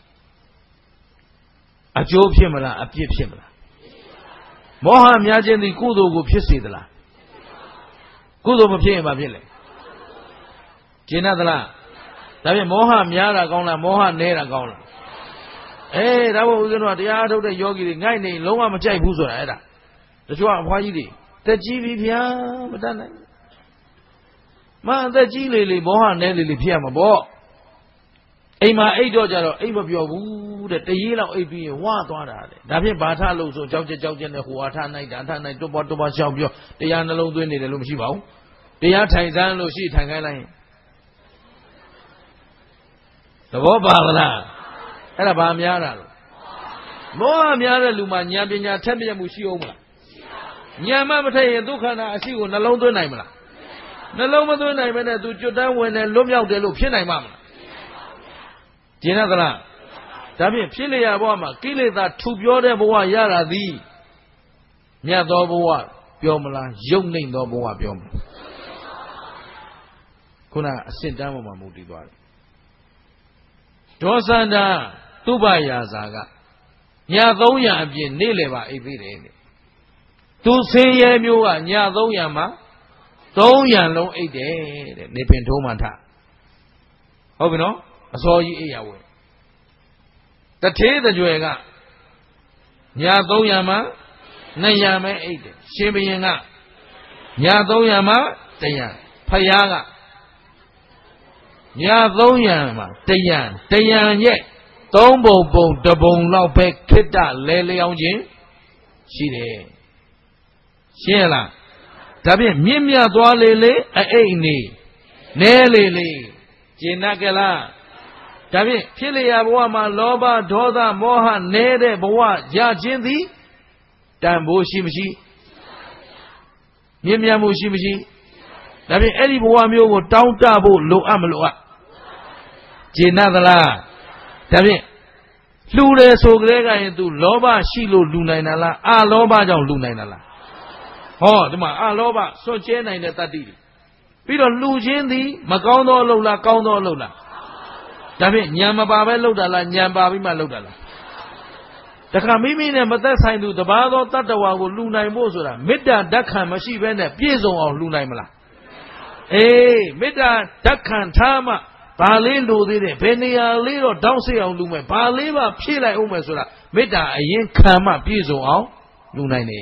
အကျိုးဖြစ်မလားအပြစ်ဖြစ်မလားမောဟများခြင်းသည်ကုသိုလ်ကိုဖြစ်စေသလားကုသိုလ်မဖြစ်ရင်ဘာဖြစ်လဲကျင့်သလားဒါဖြင့်မောဟများတာကောင်းလားမောဟနည်းတာကောင်းလားဒါဘုရားဦးဇင်းတို့တရားထုတ်တဲ့ယောဂီတွေငိုက်နေလုံးဝမကြိုက်ဘူးဆိုတာအဲ့ဒါတချို့အဖွားကြီးတွေတက်ကြီးပြီဗျာမတတ်နိုင်မအသက်ကြီးလေမောဟနည်းလေဖြစ်ရမှာပေါ့အိမ်မှာအိတ်တော့ကြတော့အိတ်မပြောဘူးတဲ့တရေလောက်အိတ်ပြီးရင်ဝါသွားတာတဲ့ဒါဖြင့်ဘာထလို့ဆိုကြောက်ကြနဲ့ဟိုအားထနိုင်တာထနိုင်တွတ်ပေါ်ရှောက်ပြောတရားနှလုံးသွင်းနေတယ်လို့မရှိပါဘူးတရားထိုင်စမ်းလို့ရှိထိုင်ခိုင်းလိုက်ရင်သဘောပါလားအဲ့ဒါဘာများတာလို့မောဟများတဲ့လူမှာဉာဏ်ပညာထက်မြက်မှုရှိအောင်မလားဉာဏ်မထက်ရင်ဒုက္ခနာအရှိကိုနှလုံးသွင်းနိုင်မလားနှလုံးမသွင်းနိုင်ဘဲနဲ့သူကျွတ်တန်းဝင်တယ်လွတ်မြောက်တယ်လို့ဖြစ်နိုင်မှာမလားကျင်သလားဒါဖြင့်ဖြစ်လျာဘဝမှာကိလေသာထူပြောတဲ့ဘဝရတာသည်မြတ်သောဘဝပြောမလားယုံနှိမ့်သောဘဝပြောမလားခုနအစစ်တမ်းပေါ်မှာမူတည်သွားတယ်ဒေါသန္တာသုဘရာဇာကည300အပြင်နေ့လယ်ပါအိပ်သေးတယ်တဲ့သူဆင်းရဲမျိုးကည300မှာ300လုံးအိပ်တယ်တဲ့နေပင်ထိုးမှထဟုတ်ပြီနော်အစောကြီးအိပ်ရဝင်တထေးတကြွယ်ကည300မှာ200ပဲအိပ်တယ်ရှင်ဘုရင်ကည300မှာ100ဖယားကည300မှာ100ရဲ့3ပုံ1ပုံလောက်ပဲခိတ္တလဲလျောင်းခြင်းရှိတယ်ရှင်းလားဒါဖြင့်မြင့်မြတ်သွားလေအိတ်နေနဲလေကျင်납ကြလားဒါဖြင့်ဖြစ်လျာဘဝမှာလောဘဒေါသမောဟနဲတဲ့ဘဝရခြင်းသည်တန်ဖိုးရှိမရှိမြင့်မြတ်မှုရှိမရှိဒါဖြင့်အဲ့ဒီဘဝမျိုးကိုတောင်းတဖို့လိုအပ်မလိုအပ်ကျင်납သလားဒါဖြင့်လှူတယ်ဆိုကြတဲ့ကရင် तू လောဘရှိလို့လှူနိုင်တာလားအလောဘကြောင့်လှူနိုင်တာလားဟောဒီမှာအလောဘစွန့်ကျဲနိုင်တဲ့တတ္တိပြီးတော့လှူခြင်းသည်မကောင်းသောအလုပ်လားကောင်းသောအလုပ်လားဒါဖြင့်ဉာဏ်မပါပဲလှုပ်တာလားဉာဏ်ပါပြီးမှလှုပ်တာလားတခါမိမိနဲ့မသက်ဆိုင်သူတပါးသောတတ္တဝါကိုလှူနိုင်ဖို့ဆိုတာမေတ္တာဓာတ်ခံမရှိဘဲနဲ့ပြည့်စုံအောင်လှူနိုင်မလားမေတ္တာဓာတ်ခံထားမှဘာလေးလိုသေးတယ်ဘယ်နေရာလေးတော့တောင်းစိတ်အောင်လှူမယ်ဘာလေးပါဖြည့်လိုက်အောင်မယ်ဆိုတာမေတ္တာအရင်ခံမှပြည့်စုံအောင်လှူနိုင်တယ်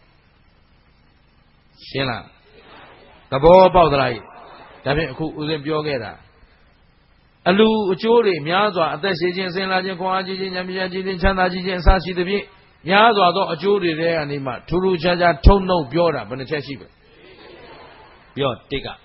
ရှင်းလားသဘောပေါက်သလားဒါဖြင့်အခုဦးဇင်းပြောခဲ့တာအလူအကျိုးတွေများစွာအသက်ရှင်ခြင်းဆင်းလာခြင်းခွန်အားကြီးခြင်းဉာဏ်ပညာကြီးခြင်းချမ်းသာကြီးခြင်းအစရှိသဖြင့်များစွာသောအကျိုးတွေထဲကနေမှထူးထူးခြားခြားထုံနှုတ်ပြောတာဘယ်နှချက်ရှိပဲပြောတစ်က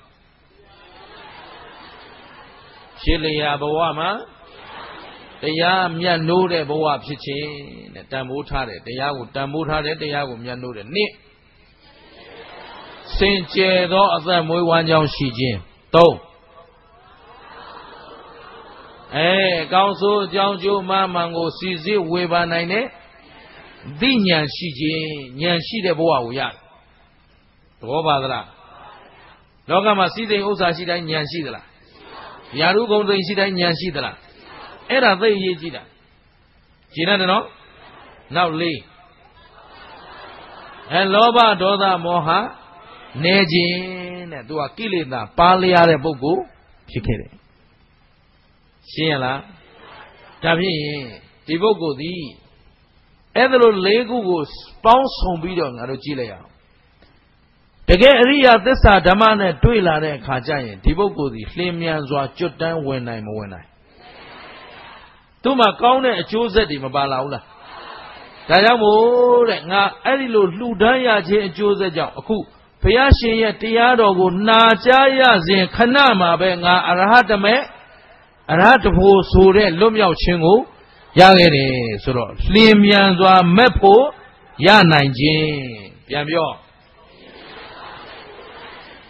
ဖြစ်လျာဘဝမှာတရားမြတ်နိုးတဲ့ဘဝဖြစ်ခြင်းတဲ့တန်ဖိုးထားတယ်တရားကိုတန်ဖိုးထားတယ်တရားကိုမြတ်နိုးတယ်နှစ်စင်ကြယ်သောအသက်မွေးဝမ်းကြောင်းရှိခြင်းသုံးကောင်းဆိုးအကြောင်းကျိုးမှမှန်ကိုစီစစ်ဝေဖန်နိုင်တဲ့သိဉာဏ်ရှိခြင်းဉာဏ်ရှိတဲ့ဘဝကိုရတယ်သဘောပါသလားလောကမှာစီးစိမ်ဥစ္စာရှိတိုင်းဉာဏ်ရှိသလားယာရုဂုံသိရှိတိုင်းဉာဏ်ရှိသလားအဲ့ဒါသိအရေးကြီးတာရှင်းတယ်နော်နောက်လေးလောဘဒေါသမောဟနေခြင်းတဲ့သူကကိလေသာပါလျားတဲ့ပုဂ္ဂိုလ်ဖြစ်ခဲ့တယ်ရှင်းရလားဒါဖြင့်ဒီပုဂ္ဂိုလ်သည်အဲ့ဒါလို၄ခုကိုပေါင်းစုံပြီးတော့ငါတို့ကြည့်လိုက်အောင်တကယ်အရိယာသစ္စာဓမ္မနဲ့တွေ့လာတဲ့အခါကျရင်ဒီပုဂ္ဂိုလ်သည်လျင်မြန်စွာကျွတ်တန်းဝင်နိုင်မဝင်နိုင်သူ့မှာကောင်းတဲ့အကျိုးဆက်တွေမပါလာဘူးလားဒါကြောင့်မို့တဲ့ငါအဲ့ဒီလိုလှူဒန်းရခြင်းအကျိုးဆက်ကြောင့်အခုဘုရားရှင်ရဲ့တရားတော်ကိုနာကြားရစဉ်ခဏမှာပဲငါအရဟတမေအရဟတဖို့ဆိုတဲ့လွတ်မြောက်ခြင်းကိုရခဲ့တယ်ဆိုတော့လျင်မြန်စွာမဲ့ဖို့ရနိုင်ခြင်းပြန်ပြော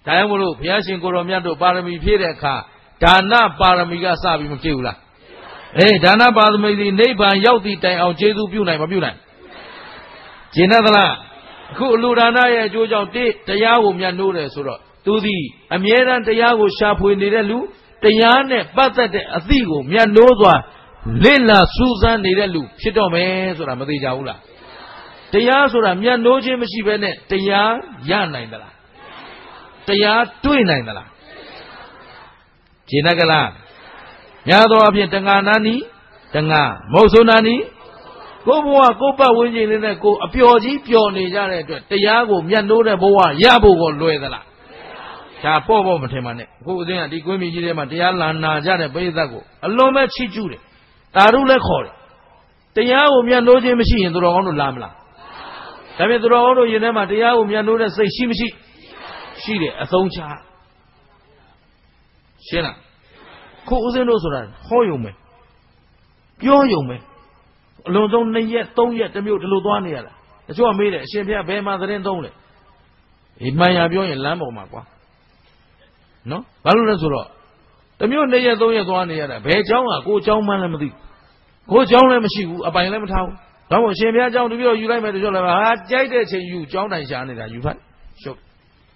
ဒါကြောင့်မလို့ဘုရားရှင်ကိုရောမြတ်တို့ပါရမီဖြည့်တဲ့အခါဒါနပါရမီကစပြီးမဖြည့်ဘူးလားဒါနပါရမီဒီနိဗ္ဗာန်ရောက်သည့်တိုင်အောင်ကျေးဇူးပြုနိုင်မပြုနိုင်ကျင့်သလားအခုအလူဒါနရဲ့အကျိုးကြောင့်တရားကိုမြတ်နိုးတယ်ဆိုတော့သူသည်အမြဲတမ်းတရားကိုရှာဖွေနေတဲ့လူတရားနဲ့ပတ်သက်တဲ့အသည့်ကိုမြတ်နိုးစွာလေ့လာစူးစမ်းနေတဲ့လူဖြစ်တော့မယ်ဆိုတာမသိကြဘူးလားတရားဆိုတာမြတ်နိုးခြင်းမရှိဘဲနဲ့တရားရနိုင်သလားတရားတွေ့နိုင်သလားကျင့်တတ်လားများသောအားဖြင့်တဏှာနာနီတဏှာမဟုတ်ဆိုနာနီကိုဘဝကိုပတ်ဝန်းကျင်လေးနဲ့ကိုအပျော်ကြီးပျော်နေကြတဲ့အတွက်တရားကိုမြတ်နိုးတဲ့ဘဝရဖို့ကိုလွယ်သလားဒါပေါ့မထင်ပါနဲ့အခုအင်းကဒီကွင်းမြေကြီးထဲမှာတရားလာနာကြတဲ့ပရိသတ်ကိုအလွန်ပဲချီးကျူးတယ်တာရုလည်းခေါ်တယ်တရားကိုမြတ်နိုးခြင်းမရှိရင်သူတော်ကောင်းတို့လာမလားဒါဖြင့်သူတော်ကောင်းတို့ယင်ထဲမှာတရားကိုမြတ်နိုးတဲ့စိတ်ရှိမရှိရှိတယ်အသုံးချရှင်းလားခုဦးဇင်းတို့ဆိုတာဟောယုံပဲပြောယုံပဲအလွန်ဆုံး2ရက်3ရက်တစ်မျိုးဒီလိုသွားနေရတာတချို့ကမေးတယ်အရှင်ဘုရားဘယ်မှာသတင်းသုံးလဲမှန်ရပြောရင်လမ်းပေါ်မှာကွာနော်ဘာလို့လဲဆိုတော့တစ်မျိုး2ရက်3ရက်သွားနေရတာဘယ်เจ้าကကိုเจ้าမှန်းလည်းမသိကိုเจ้าလည်းမရှိဘူးအပိုင်လည်းမထားဘူးဒါမို့အရှင်ဘုရားเจ้าတပြည့်ယူလိုက်မယ်တချို့လည်းဟာကြိုက်တဲ့ချိန်ယူเจ้าတိုင်ရှာနေတာယူဖိုက်ရှုပ်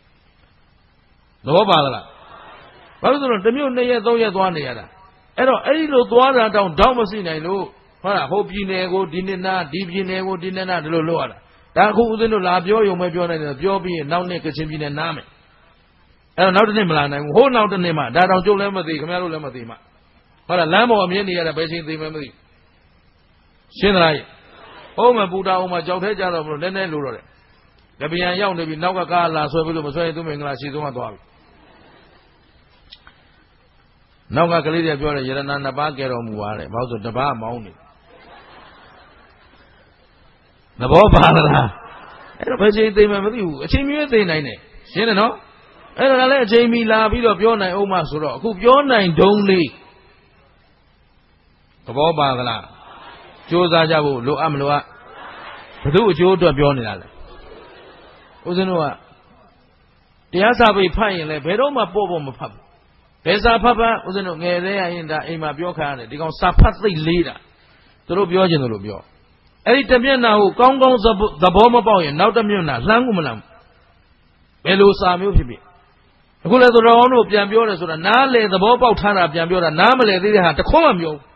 လောပါလားဘာလို့ဆိုတော့တစ်မျိုး2ရက်3ရက်သွားနေရတာအဲ့တော့အဲ့ဒီလိုသွားတာတောင်တောက်မသိနိုင်လို့ဟုတ်လားဟိုပြည်နယ်ကိုဒီနေ့နာဒီပြည်နယ်ကိုဒီနေ့နာဒီလိုလုပ်ရတာဒါအခုဦးဇင်းတို့လာပြောယုံပဲပြောနိုင်တယ်ပြောပြီးရင်နောက်နေ့ကချင်ပြည်နယ်နားမယ်အဲ့တော့နောက်တစ်နေ့မလာနိုင်ဘူးဟိုနောက်တစ်နေ့မှဒါတောင်ကျုပ်လည်းမသိခင်ဗျားတို့လည်းမသိမှဟုတ်လားလမ်းပေါ်အမြင်နေရတာဘယ်ချိန်သိမှမသိရှင်းသလားဟုတ်မပူတာအောင်မှကြောက်ထဲကြတော့မလို့နည်းနည်းလိုတော့တယ်ကြပြန်ရောက်နေပြီနောက်ကကားလာဆွဲပြီးလို့မဆွဲရင်သူမင်္ဂလာရှိဆုံးမှသွားပြီနောက်ကကလေးတွေပြောတယ်ယရနာနှစ်ပါးကဲတော်မူပါတဲ့ဘာလို့ဆိုတပါးမောင်းနေသဘောပါလားအဲ့တော့ဘယ်ချိန်သိမှမသိဘူးအချိန်မျိုးသိနိုင်တယ်ရှင်းတယ်နော်အဲ့ဒါလည်းအချိန်မီလာပြီးတော့ပြောနိုင်အောင်မှဆိုတော့အခုပြောနိုင်တုံးလေးသဘောပါသလားကြိုးစားကြဖို့လိုအပ်မလိုအပ်ဘယ်သူအကျိုးအတွက်ပြောနေတာလဲဦးဇင်းတို့ကတရားစာပေဖတ်ရင်လည်းဘယ်တော့မှပေါ့မဖတ်ဘူးဘယ်စာဖတ်ဦးဇင်းတို့ငယ်သေးရင်ဒါအိမ်မှာပြောခါရတယ်ဒီကောင်စာဖတ်သိလေးတာသူတို့ပြောခြင်းလို့ပြောအဲ့ဒီတမျက်နှာကိုကောင်းကောင်းသဘောမပေါက်ရင်နောက်တမျက်နှာလှမ်းကိုမလှမ်းဘယ်လိုစာမျိုးဖြစ်ဖြစ်အခုလည်းသူတော်ကောင်းတို့ပြန်ပြောတယ်ဆိုတာနားလေသဘောပေါက်ထားတာပြန်ပြောတာနားမလဲသေးတဲ့ဟာတခွန်းမှမပြောဘူး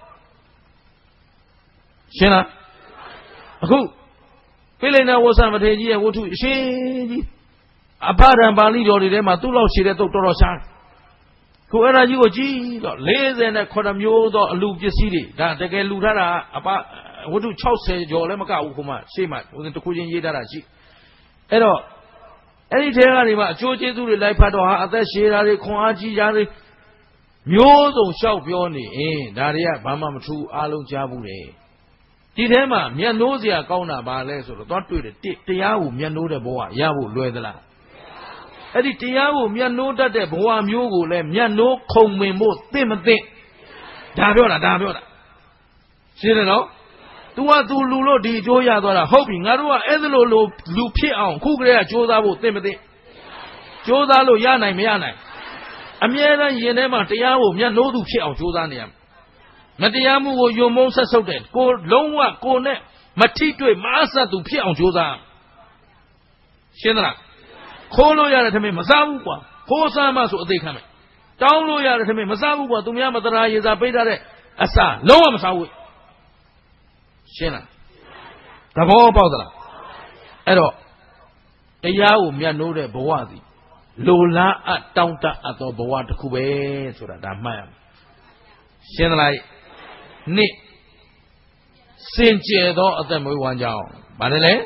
ရှင်းလားအခုပိလိန်နာဝဆံမထေရကြီးရဲ့ဝတ္ထုအရှင်ကြီးအပဒံပါဠိတော်တွေထဲမှာသူ့လောက်ခြေတဲ့တုတ်တော်ရှားခုအဲ့ဒါကြီးကိုကြည့်တော့48မျိုးသောအလူပစ္စည်းတွေဒါတကယ်လူထားတာဝတ္ထု60ကျော်လည်းမကဘူးခုမှရှေ့မှာတခုချင်းရေးထားတာရှိအဲ့တော့အဲ့ဒီထဲကနေမှအကျိုးကျေးဇူးတွေလိုက်ဖတ်တော့ဟာအသက်ရှည်တာတွေခွန်အားကြီးတာတွေမျိုးစုံလျှောက်ပြောနေဒါတွေကဘာမှမထူးအားလုံးကြားဘူးလေဒီထဲမှာမျက်နှိုးစရာကောင်းတာဘာလဲဆိုတော့သွားတွေ့တယ်တရားကိုမျက်နှိုးတဲ့ဘဝရဖို့လွယ်သလားအဲ့ဒီတရားကိုမျက်နှိုးတတ်တဲ့ဘဝမျိုးကိုလည်းမျက်နှိုးခုံမင်ဖို့သိမသိဒါပြောတာရှင်းတယ်နော် तू က तू လူလို့ဒီအကျိုးရသွားတာဟုတ်ပြီငါတို့ကအဲ့ဒါလိုလူဖြစ်အောင်ခုကလေးကကြိုးစားဖို့သိမသိကြိုးစားလို့ရနိုင်မရနိုင်အမြဲတမ်းရင်ထဲမှာတရားကိုမျက်နှိုးသူဖြစ်အောင်ကြိုးစားနေရမယ်မတရားမှုကိုယုံမုန်းဆက်ဆုပ်တယ်ကိုလုံးဝကိုနဲ့မထိတွေ့မအဆက်သူဖြစ်အောင်ကြိုးစားရှင်းသလားခိုးလို့ရတဲ့ထမင်းမစားဘူးကွာခိုးစားမှဆိုအသေးခံမယ်တောင်းလို့ရတဲ့ထမင်းမစားဘူးကွာသူများမတရားရေစာပေးထားတဲ့အစာလုံးဝမစားဘူးရှင်းလားသဘောပေါက်သလားအဲ့တော့တရားကိုမြတ်နိုးတဲ့ဘဝစီလိုလားအပ်တောင်းတအပ်သောဘဝတစ်ခုပဲဆိုတာဒါမှတ်ရမယ်ရှင်းသလားနှစ်စင်ကြယ်သောအသက်မွေးဝမ်းကြောင်းဗါတယ်လေ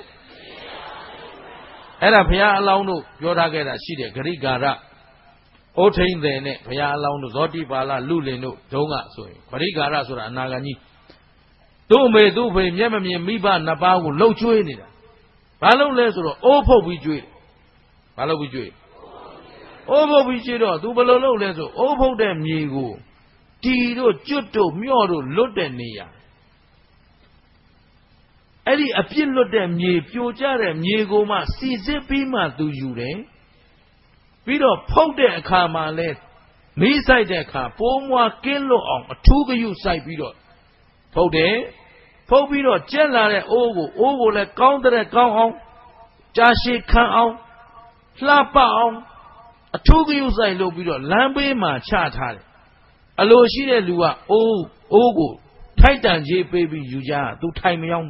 အဲ့ဒါဘုရားအလောင်းတို့ပြောထားခဲ့တာရှိတယ်ဂရိကာရဩထိန်တယ်နဲ့ဘုရားအလောင်းတို့ဇောတိပါဠလူလင်တို့ဒုံးကဆိုရင်ဂရိကာရဆိုတာအနာဂတ်ကြီးသူ့အမေသူ့ဖေမျက်မမြင်မိဘနှစ်ပါးကိုလှုပ်ကျွေးနေတာဘာလို့လဲဆိုတော့အိုးဖုတ်ပြီးကျွေးဘာလို့ပြီးကျွေးအိုးဖုတ်ပြီးကျွေးတော့သူဘယ်လိုလုပ်လဲဆိုအိုးဖုတ်တဲ့မြေကိုတီတို့ကျွတ်တို့မျော့တို့လွတ်တဲ့နေရာအဲ့ဒီအပြစ်လွတ်တဲ့မြေပြိုကျတဲ့မြေကိုမှစီစစ်ပြီးမှသူယူတယ်ပြီးတော့ဖုတ်တဲ့အခါမှာလဲမီးစိုက်တဲ့အခါပိုးမွားကင်းလွတ်အောင်အထူးဂရုစိုက်ပြီးတော့ဖုတ်တယ်ဖုတ်ပြီးတော့ကျက်လာတဲ့အိုးကိုလည်းကောင်းတဲ့ကောင်းအောင်ကြာရှည်ခံအောင်လှပအောင်အထူးဂရုစိုက်လုပ်ပြီးတော့လမ်းဘေးမှာချထားတယ်အလိုရှိတဲ့လူကအိုးကိုထိုက်တန်ကြီးပေးပြီးယူကြသူထိုင်မရောက်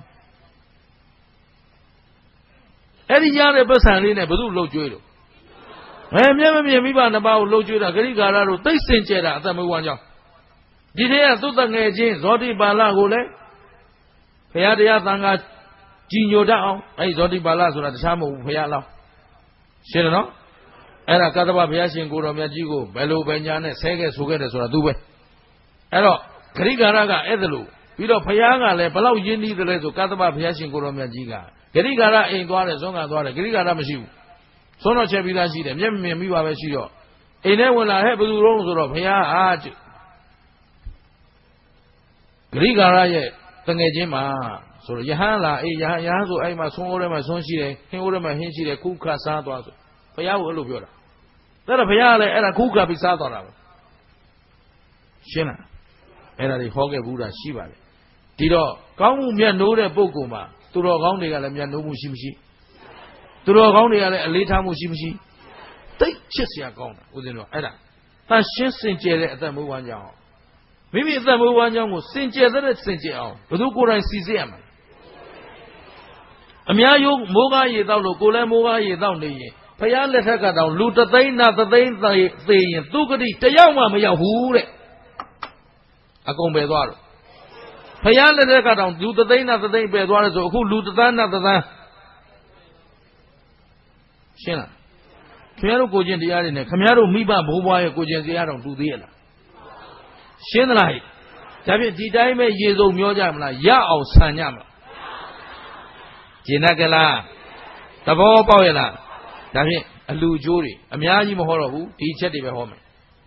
အဲ့ဒီရတဲ့ပတ်စံလေးနဲ့ဘယ်သူ့လှုပ်ကြွေးလို့မျက်မမြင်မိဘနှစ်ပါးကိုလှုပ်ကြွေးတာဂရိကာရတို့သိစင်ကြဲတာအသက်မွေးဝမ်းကြောင်းဒီထဲကသုတငယ်ချင်းဇောတိပါဠကိုလည်းဘုရားတရားသံဃာကြီးညိုတတ်အောင်အဲ့ဒီဇောတိပါဠဆိုတာတခြားမဟုတ်ဘူးဘုရားလောက်ရှင်းတယ်နော်အဲ့ဒါကတ္တဗဘုရားရှင်ကိုတော်မြတ်ကြီးကိုဘယ်လိုပဲညာနဲ့ဆဲခဲ့ဆိုခဲ့တယ်ဆိုတာသူပဲအဲ့တော့ဂရိကာရကအဲ့ဒါလို့ပြီးတော့ဘုရားကလည်းဘလောက်ရင်းနှီးတယ်လဲဆိုကတ္တဗဘုရားရှင်ကိုတော်မြတ်ကြီးကဂရိကာရအိမ်သွားတယ်ဇွန်ကသွားတယ်ဂရိကာရမရှိဘူးဇွန်တော့ချက်ပြီးသားရှိတယ်မျက်မမြင်မိပါပဲရှိတော့အိမ်ထဲဝင်လာဟဲ့ဘယ်သူတော့ဆိုတော့ဘုရားအားဂရိကာရရဲ့တငယ်ချင်းမှာဆိုတော့ယဟန်လာအေးယဟန်ဆိုအဲ့မှာဆွန်းအိုးထဲမှာဆွန်းရှိတယ်ဟင်းအိုးထဲမှာဟင်းရှိတယ်ခုခစားသွားဆိုဘုရားကိုအဲ့လိုပြောတာဒါတော့ဘုရားကလည်းအဲ့ဒါခုခပြီးစားသွားတာပဲရှင်းလားအဲ့ဒါတွေဟောခဲ့ဘူးတာရှိပါတယ်ဒီတော့ကောင်းမှုမြတ်နိုးတဲ့ပုဂ္ဂိုလ်မှာသူတော်ကောင်းတွေကလည်းမြတ်နိုးမှုရှိမရှိသူတော်ကောင်းတွေကလည်းအလေးထားမှုရှိမရှိသိချစ်စရာကောင်းတာဦးဇင်းတို့အဲ့ဒါတန်ရှင်းစင်ကြယ်တဲ့အသက်မွေးဝမ်းကြောင်းမိမိအသက်မွေးဝမ်းကြောင်းကိုစင်ကြယ်တဲ့စင်ကြယ်အောင်ဘယ်သူကိုယ်တိုင်စီစစ်ရမှာအများယုံမိုးကားရေတောက်လို့ကိုယ်လည်းမိုးကားရေတောက်နေရင်ဖယားလက်ထက်ကတောင်လူတသိန်းနာတသိန်းသေရင်သူကတိတယောက်မှမရောက်ဘူးတဲ့အကုန်ပဲသွားတော့ဖယားလက်ထက်ကတောင်လူတသိန်းနာတသိန်းပဲသွားတယ်ဆိုအခုလူတသန်းနာတသန်းရှင်းလားခင်ဗျားတို့ကိုကျင့်တရားတွေနဲ့ခင်ဗျားတို့မိဘဘိုးဘွားရဲ့ကိုကျင့်တရားတော်တူသေးရလားရှင်းသလားဒါဖြင့်ဒီတိုင်းပဲရေစုံမျောကြမလားရအောင်ဆန်ကြမလားကျင်တတ်ကြလားသဘောပေါက်ရလားဒါဖြင့်အလူကျိုးတွေအများကြီးမဟောတော့ဘူးဒီချက်တွေပဲဟောမယ်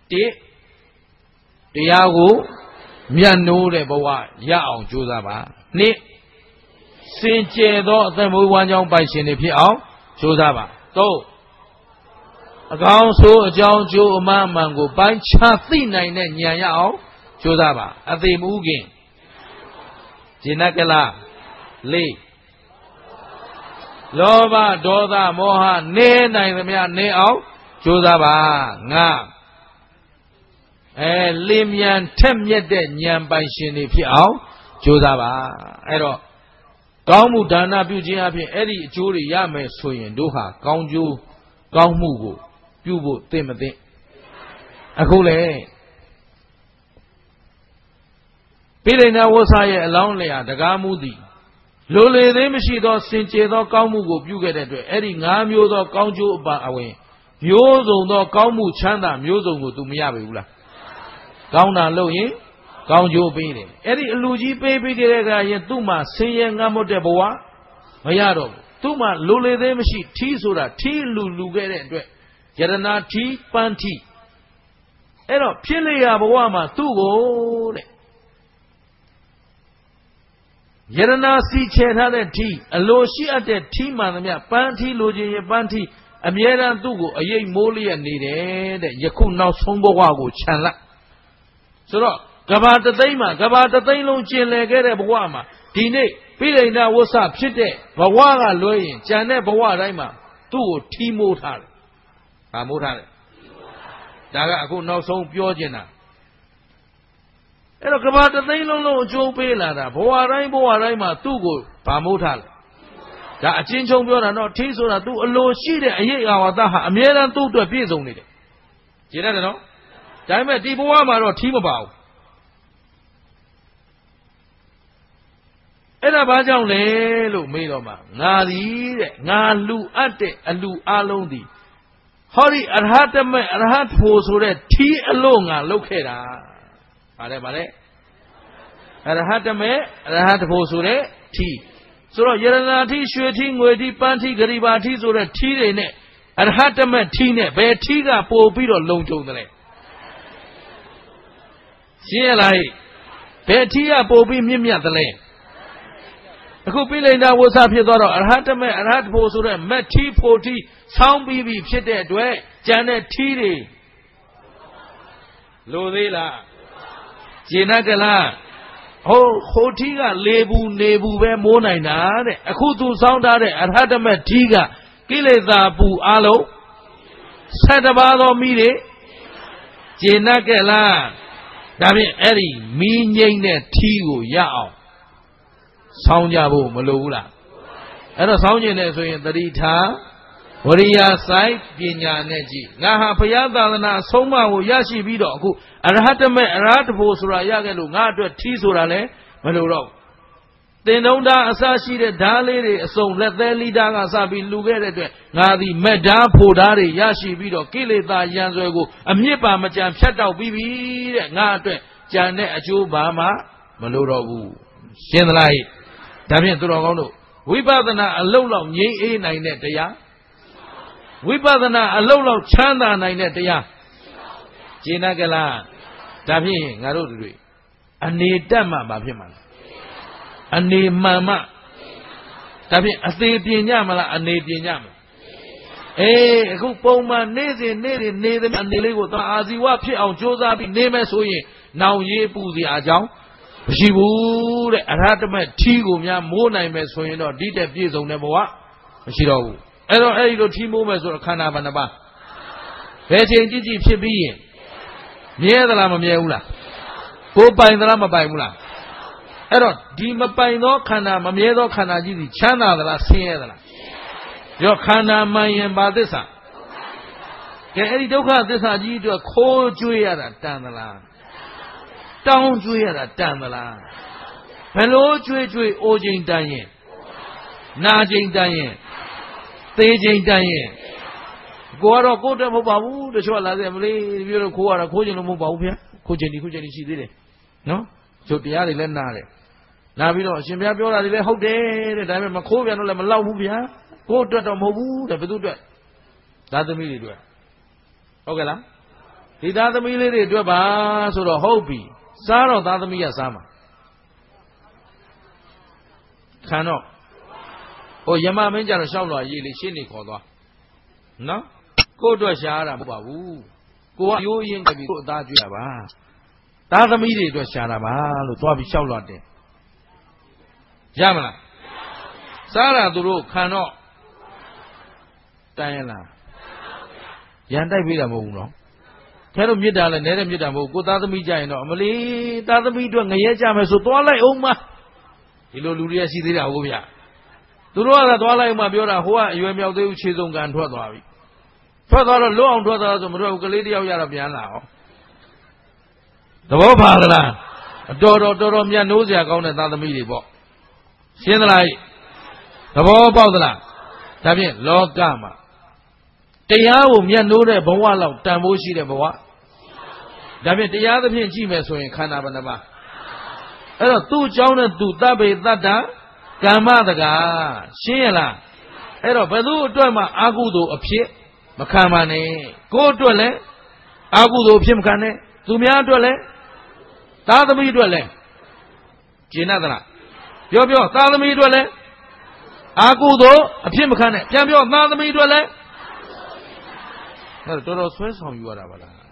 တရားကိုမြတ်နိုးတဲ့ဘဝရအောင်ကြိုးစားပါနှစ်စင်ကြယ်သောအသက်မွေးဝမ်းကြောင်းပိုင်ရှင်တွေဖြစ်အောင်ကြိုးစားပါသုံးအကောင်းဆိုးအကြောင်းကျိုးအမှန်အမှန်ကိုပိုင်းခြားသိနိုင်တဲ့ဉာဏ်ရအောင်ကြိုးစားပါအသိမဥခင်ကျင်တတ်ကြလားလေးလောဘဒေါသမောဟနေနိုင်သမျှနေအောင်ကြိုးစားပါငါလင်းမြန်ထက်မြက်တဲ့ဉာဏ်ပိုင်ရှင်တွေဖြစ်အောင်ကြိုးစားပါအဲ့တော့ကောင်းမှုဒါနပြုခြင်းအပြင်အဲ့ဒီအကျိုးတွေရမယ်ဆိုရင်တို့ဟာကောင်းကျိုးကောင်းမှုကိုပြုဖို့သိမသိအခုလေပိဋိနာဝဆရဲ့အလောင်းလျာတကားမှုသည်လိုလေသေးမရှိသောစင်ကြယ်သောကောင်းမှုကိုပြုခဲ့တဲ့အတွက်အဲ့ဒီ၅မျိုးသောကောင်းကျိုးအပါအဝင်မျိုးစုံသောကောင်းမှုချမ်းသာမျိုးစုံကို तू မရပေဘူးလားကောင်းတာလုပ်ရင်ကောင်းကျိုးပေးတယ်အဲ့ဒီအလူကြီးပေးပြီးတဲ့အခါရင်သူ့မှာဆင်းရဲငတ်မွတ်တဲ့ဘဝမရတော့ဘူးသူ့မှာလိုလေသေးမရှိထီးဆိုတာထီးလူခဲ့တဲ့အတွက်ယရနာထီးပန်းထီးအဲ့တော့ဖြစ်လျာဘဝမှာသူ့ကိုတဲ့ယရနာစီချေထားတဲ့ထီးအလိုရှိအပ်တဲ့ထီးမှန်သမျှပန်းထီးလိုချင်ရင်ပန်းထီးအမြဲတမ်းသူ့ကိုအရေးမိုးလျက်နေတယ်တဲ့ယခုနောက်ဆုံးဘဝကိုခြံလိုက်ဆိုတော့ကဘာတသိန်းမှာကဘာတသိန်းလုံးကျင်လည်ခဲ့တဲ့ဘဝမှာဒီနေ့ပိဋိဏဝဆဖြစ်တဲ့ဘဝကလွဲရင်ကြံတဲ့ဘဝတိုင်းမှာသူ့ကိုထီးမိုးထားတယ်။ဘာမိုးထားလဲ။ဒါကအခုနောက်ဆုံးပြောချင်တာအဲ့တော့ကဘာတသိန်းလုံးလုံးအကျိုးပေးလာတာဘဝတိုင်းမှာသူ့ကိုဘာမိုးထားလဲ။ဒါအချင်းချင်းပြောတာတော့ထီးဆိုတာသူ့အလိုရှိတဲ့အရေးအာဝါဒဟာအမြဲတမ်းသူ့အတွက်ပြည့်စုံနေတယ်။ကျင်ရတယ်နော်။ဒါပေမဲ့ဒီဘဝမှာတော့ထီးမပါဘူးအဲ့ဒါဘာကြောင့်လဲလို့မေးတော့မှငါသည်တဲ့ငါလူအပ်တဲ့အလူအလုံးသည်ဟောဒီအရဟတမေအရဟတ်ဖို့ဆိုတဲ့ထီးအလို့ငါလုတ်ခဲ့တာဗါလဲအရဟတမေအရဟတ်ဖို့ဆိုတဲ့ထီးဆိုတော့ယရနာထီးရွှေထီးငွေထီးပန်းထီးဂရိဘာထီးဆိုတဲ့ထီးတွေနဲ့အရဟတမေထီးနဲ့ဘယ်ထီးကပို့ပြီးတော့လုံခြုံတယ်လဲရှင်းရလားဘယ်ထီးကပို့ပြီးမြင့်မြတ်တယ်လဲဘအခုပိလိန္ဒဝဆဖြစ်သွားတော့အရဟတမေအရဟတဖို့ဆိုတဲ့မက်ထီဖို့ထီဆောင်းပြီးပြီဖြစ်တဲ့အတွက်ကျန်တဲ့ထီတွေလိုသေးလားကျင်တ်ကလားခိုထီကလေဘူးနေဘူးပဲမိုးနိုင်တာတဲ့အခုသူဆောင်းထားတဲ့အရဟတမေထီကကိလေသာပူအလုံး7ပါးသောမိတွေကျင်တ်ကလားဒါဖြင့်အဲ့ဒီမီးငိမ့်တဲ့ထီကိုရအောင်ဆောင်းကြဖို့မလိုဘူးလားအဲ့တော့ဆောင်းကျင်တယ်ဆိုရင်တတိထားဝရိယဆိုင်ပညာနဲ့ကြည့်ငါဟာဘုရားသာသနာအဆုံးအမကိုရရှိပြီးတော့အခုအရဟတမေအရဟတဖို့ဆိုတာရခဲ့လို့ငါအတွက်ထီးဆိုတာလည်းမလိုတော့တင်တုံးဓာအစရှိတဲ့ဓာလေးတွေအစုံလက်သေးလိဓာကစပြီးလူခဲ့တဲ့အတွက်ငါသည်မက်ဓာဖို့ဓာတွေရရှိပြီးတော့ကိလေသာရန်ဆွဲကိုအမြင့်ပါမကြံဖြတ်တောက်ပြီးပြီတဲ့ငါအတွက်ကြံတဲ့အကျိုးဘာမှမလိုတော့ဘူးရှင်းသလားဒါဖြင့်သူတော်ကောင်းတို့ဝိပဿနာအလုံးလောက်ငြိမ်းအေးနိုင်တဲ့တရားဝိပဿနာအလုံးလောက်ချမ်းသာနိုင်တဲ့တရားကျင့်ကလားဒါဖြင့်ငါတို့တွေအနေတက်မှမဖြစ်မှာလားအနေမှန်မှဒါဖြင့်အသေးပြင်းညမလားအနေပြင်းညမလားအခုပုံမှန်နေ့စဉ်နေတဲ့အနေလေးကိုသာအာဇီဝဖြစ်အောင်ကြိုးစားပြီးနေမယ်ဆိုရင်နောင်ရေးပူစရာအကြောင်းမရှိဘူးတဲ့အရဟတမေထီးကိုများမိုးနိုင်မယ်ဆိုရင်တော့ဒီတက်ပြည့်စုံတဲ့ဘဝမရှိတော့ဘူးအဲ့တော့အဲ့ဒီလိုထီးမိုးမယ်ဆိုတော့ခန္ဓာဘယ်နှပါးဘယ်ချိန်ကြည့်ဖြစ်ပြီးရင်မြဲသလားမမြဲဘူးလားကိုပိုင်သလားမပိုင်ဘူးလားအဲ့တော့ဒီမပိုင်သောခန္ဓာမမြဲသောခန္ဓာကြီးဒီချမ်းသာသလားဆင်းရဲသလားရောခန္ဓာမှန်ရင်ဘာသစ္စာကဲအဲ့ဒီဒုက္ခသစ္စာကြီးအတွက်ခိုးကြွေးရတာတန်သလားတောင်းကြွေးရတာတန်သလားဘယ်လိုကြွေးအိုးချိန်တန်ရင်နာချိန်တန်ရင်သေးချိန်တန်ရင်ကိုကတော့ကိုတက်မဟုတ်ပါဘူးတချို့ကလာတယ်မလေးပြောလို့ခိုးရတာခိုးချင်လို့မဟုတ်ပါဘူးဗျာခိုးချင်ဒီရှိသေးတယ်နော်ကျုပ်တရားတွေလည်းနားတယ်နားပြီးတော့အရှင်ဘုရားပြောတာတွေလည်းဟုတ်တယ်တဲ့ဒါပေမဲ့မခိုးပြန်တော့လည်းမလောက်ဘူးဗျာကိုအတွက်တော့မဟုတ်ဘူးတဲ့ဘယ်သူအတွက်သားသမီးတွေအတွက်ဟုတ်ကဲ့လားဒီသားသမီးလေးတွေအတွက်ပါဆိုတော့ဟုတ်ပြီစားတော့သားသမီးကစားမှာခံတော့ယမမင်းကြတော့ရှောက်လွာရေးလေရှင်းနေခေါ်သွားနော်ကိုအတွက်ရှားတာမဟုတ်ပါဘူးကိုကရိုးရင်းကြပြီကိုအသားကျွေးတာပါသားသမီးတွေအတွက်ရှားတာပါလို့သွားပြီးရှောက်လွာတယ်ရမလားစားတာသူတို့ခံတော့တန်ရလားရန်တိုက်ပေးတာမဟုတ်ဘူးနော်ခဲတို့မြစ်တာလည်းနဲတဲ့မြစ်တာမဟုတ်ကိုသားသမီးကြရင်တော့အမလေးသားသမီးအတွက်ငရဲကြမယ်ဆိုသွားလိုက်အောင်မဒီလိုလူတွေကရှိသေးတာဟုတ်ဗျာသူတို့ကသွားလိုက်မှပြောတာဟိုကအရွယ်မြောက်သေးဘူးခြေစုံကန်ထွက်သွားပြီထွက်သွားတော့လွတ်အောင်ထွက်သွားဆိုမထွက်ဘူးကလေးတယောက်ရတော့ပြန်လာအောင်သဘောပါသလားတော်တော်မြတ်နိုးစရာကောင်းတဲ့သားသမီးတွေပေါ့ရှင်းသလားသဘောပေါက်သလားဒါဖြင့်လောကမှာတရားကိုမြတ်နိုးတဲ့ဘဝလောက်တန်ဖိုးရှိတဲ့ဘဝဒါဖြင့်တရားသဖြင့်ကြည့်မယ်ဆိုရင်ခန္ဓာဘယ်နှပါအဲ့တော့သူ့အကြောင်းနဲ့သူတပ္ပေတတ္တကမ္မတကာရှင်းရလားအဲ့တော့ဘယ်သူအတွက်မှအာဟုသို့အဖြစ်မခံပါနဲ့ကိုယ့်အတွက်လည်းအာဟုသို့အဖြစ်မခံနဲ့သူများအတွက်လည်းသားသမီးအတွက်လည်းကျင့်သလားပြောသားသမီးအတွက်လည်းအာဟုသို့အဖြစ်မခံနဲ့ပြန်ပြောသားသမီးအတွက်လည်းတော်တော်ဆွဲဆောင်ယူရတာပါလားဟမ်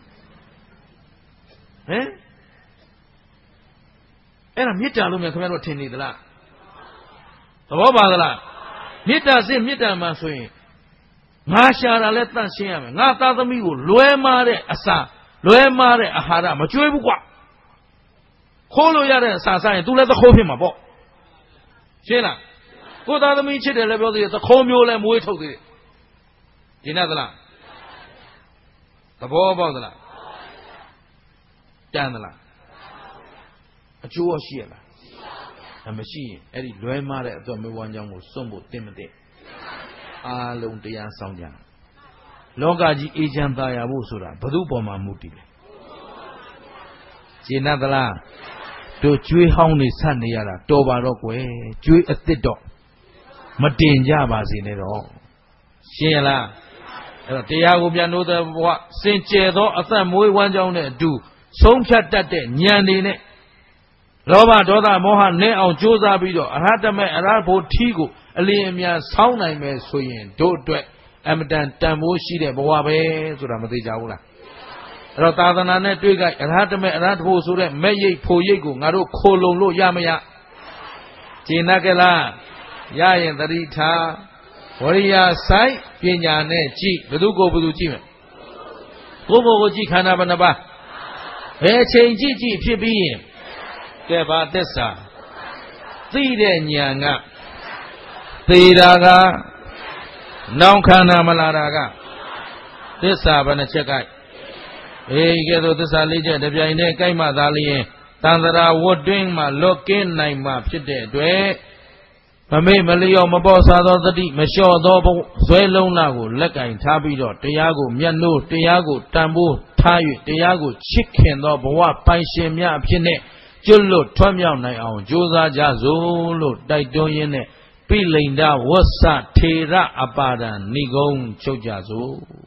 အဲ့ဒါမေတ္တာလို့မြန်ခင်ဗျားတို့ထင်နေသလားသဘောပါသလားမေတ္တာစစ်မေတ္တာမှဆိုရင်ငါရှာတာလဲတန့်ရှင်းရမယ်ငါသားသမီးကိုလွဲမားတဲ့အစာလွဲမားတဲ့အာဟာရမကျွေးဘူးကွာခိုးလို့ရတဲ့အစာစားရင် तू လည်းသခိုးဖြစ်မှာပေါ့ရှင်းလားကိုသားသမီးချစ်တယ်လည်းပြောသေးတယ်သခိုးမျိုးလည်းမွေးထုတ်သေးတယ်ရှင်းသလားသဘောပေါက်သလားတန်သလားအကျိုးရှိရလားမရှိရင်အဲ့ဒီလွဲမားတဲ့အသွက်မေးဝမ်းကြောင်းကိုစွန့်ဖို့တင်မတဲ့အားလုံးတရားဆောင်ကြလောကကြီးအေးချမ်းသာယာဖို့ဆိုတာဘယ်သူပေါ်မှာမူတည်လဲရှင်းသလားတို့ကျွေးဟောင်းနေဆက်နေရတာတော်ပါတော့ကွယ်ကျွေးအစ်စ်တော့မတင်ကြပါစေနဲ့တော့ရှင်းလားအဲ့တော့တရားကိုပြန်လို့တဲ့ဘဝစင်ကြယ်သောအသက်မွေးဝမ်းကြောင်းနဲ့အတူဆုံးဖြတ်တတ်တဲ့ဉာဏ်တွေနဲ့လောဘဒေါသမောဟနဲ့အောင်ကြိုးစားပြီးတော့အရဟတမေအရဟဖို့ထီးကိုအလင်းအမြန်ဆောင်းနိုင်မယ်ဆိုရင်တို့အတွက်အမတန်တန်ဖိုးရှိတဲ့ဘဝပဲဆိုတာမသိကြဘူးလားအဲ့တော့သာသနာနဲ့တွေ့ကြအရဟတမေအရဟဖို့ဆိုတဲ့မဲ့ရိပ်ဖို့ရိပ်ကိုငါတို့ခိုလုံလို့ရမရကျင့်တတ်ကြလားရရင်သတိထားဝရိယဆိုင်ပညာနဲ့ကြည့်ဘယ်သူကိုဘယ်သူကြည့်မယ်ကိုယ်ကိုကြည့်ခန္ဓာဘယ်နှပါဘယ်ချိန်ကြည့်ဖြစ်ပြီးရင်ကဲဘာသစ္စာသိတဲ့ဉာဏ်ကသေတာကနောင်ခန္ဓာမလာတာကသစ္စာဘယ်နှချက်ကဲကဲသို့သစ္စာလေးချက်တပြိုင်တည်းကြိုက်မှသာလျင်တန်ត្រာဝတ်တွင်းမှလွတ်ကင်းနိုင်မှဖြစ်တဲ့အတွက်မမေ့မလျော့မပေါ့စားသောတတိမလျှော့သောဇွဲလုံးလာကိုလက်ကင်ထားပြီးတော့တရားကိုမျက်နှိုးတရားကိုတန်ဖိုးထား၍တရားကိုချစ်ခင်သောဘဝပိုင်ရှင်များအဖြစ်နဲ့ကျွတ်လွတ်ထွတ်မြောက်နိုင်အောင်ကြိုးစားကြစို့လို့တိုက်တွန်းရင်းနဲ့ပိလိန္ဒဝဆထေရအပါဒံဏိဂုံချုပ်ကြစို့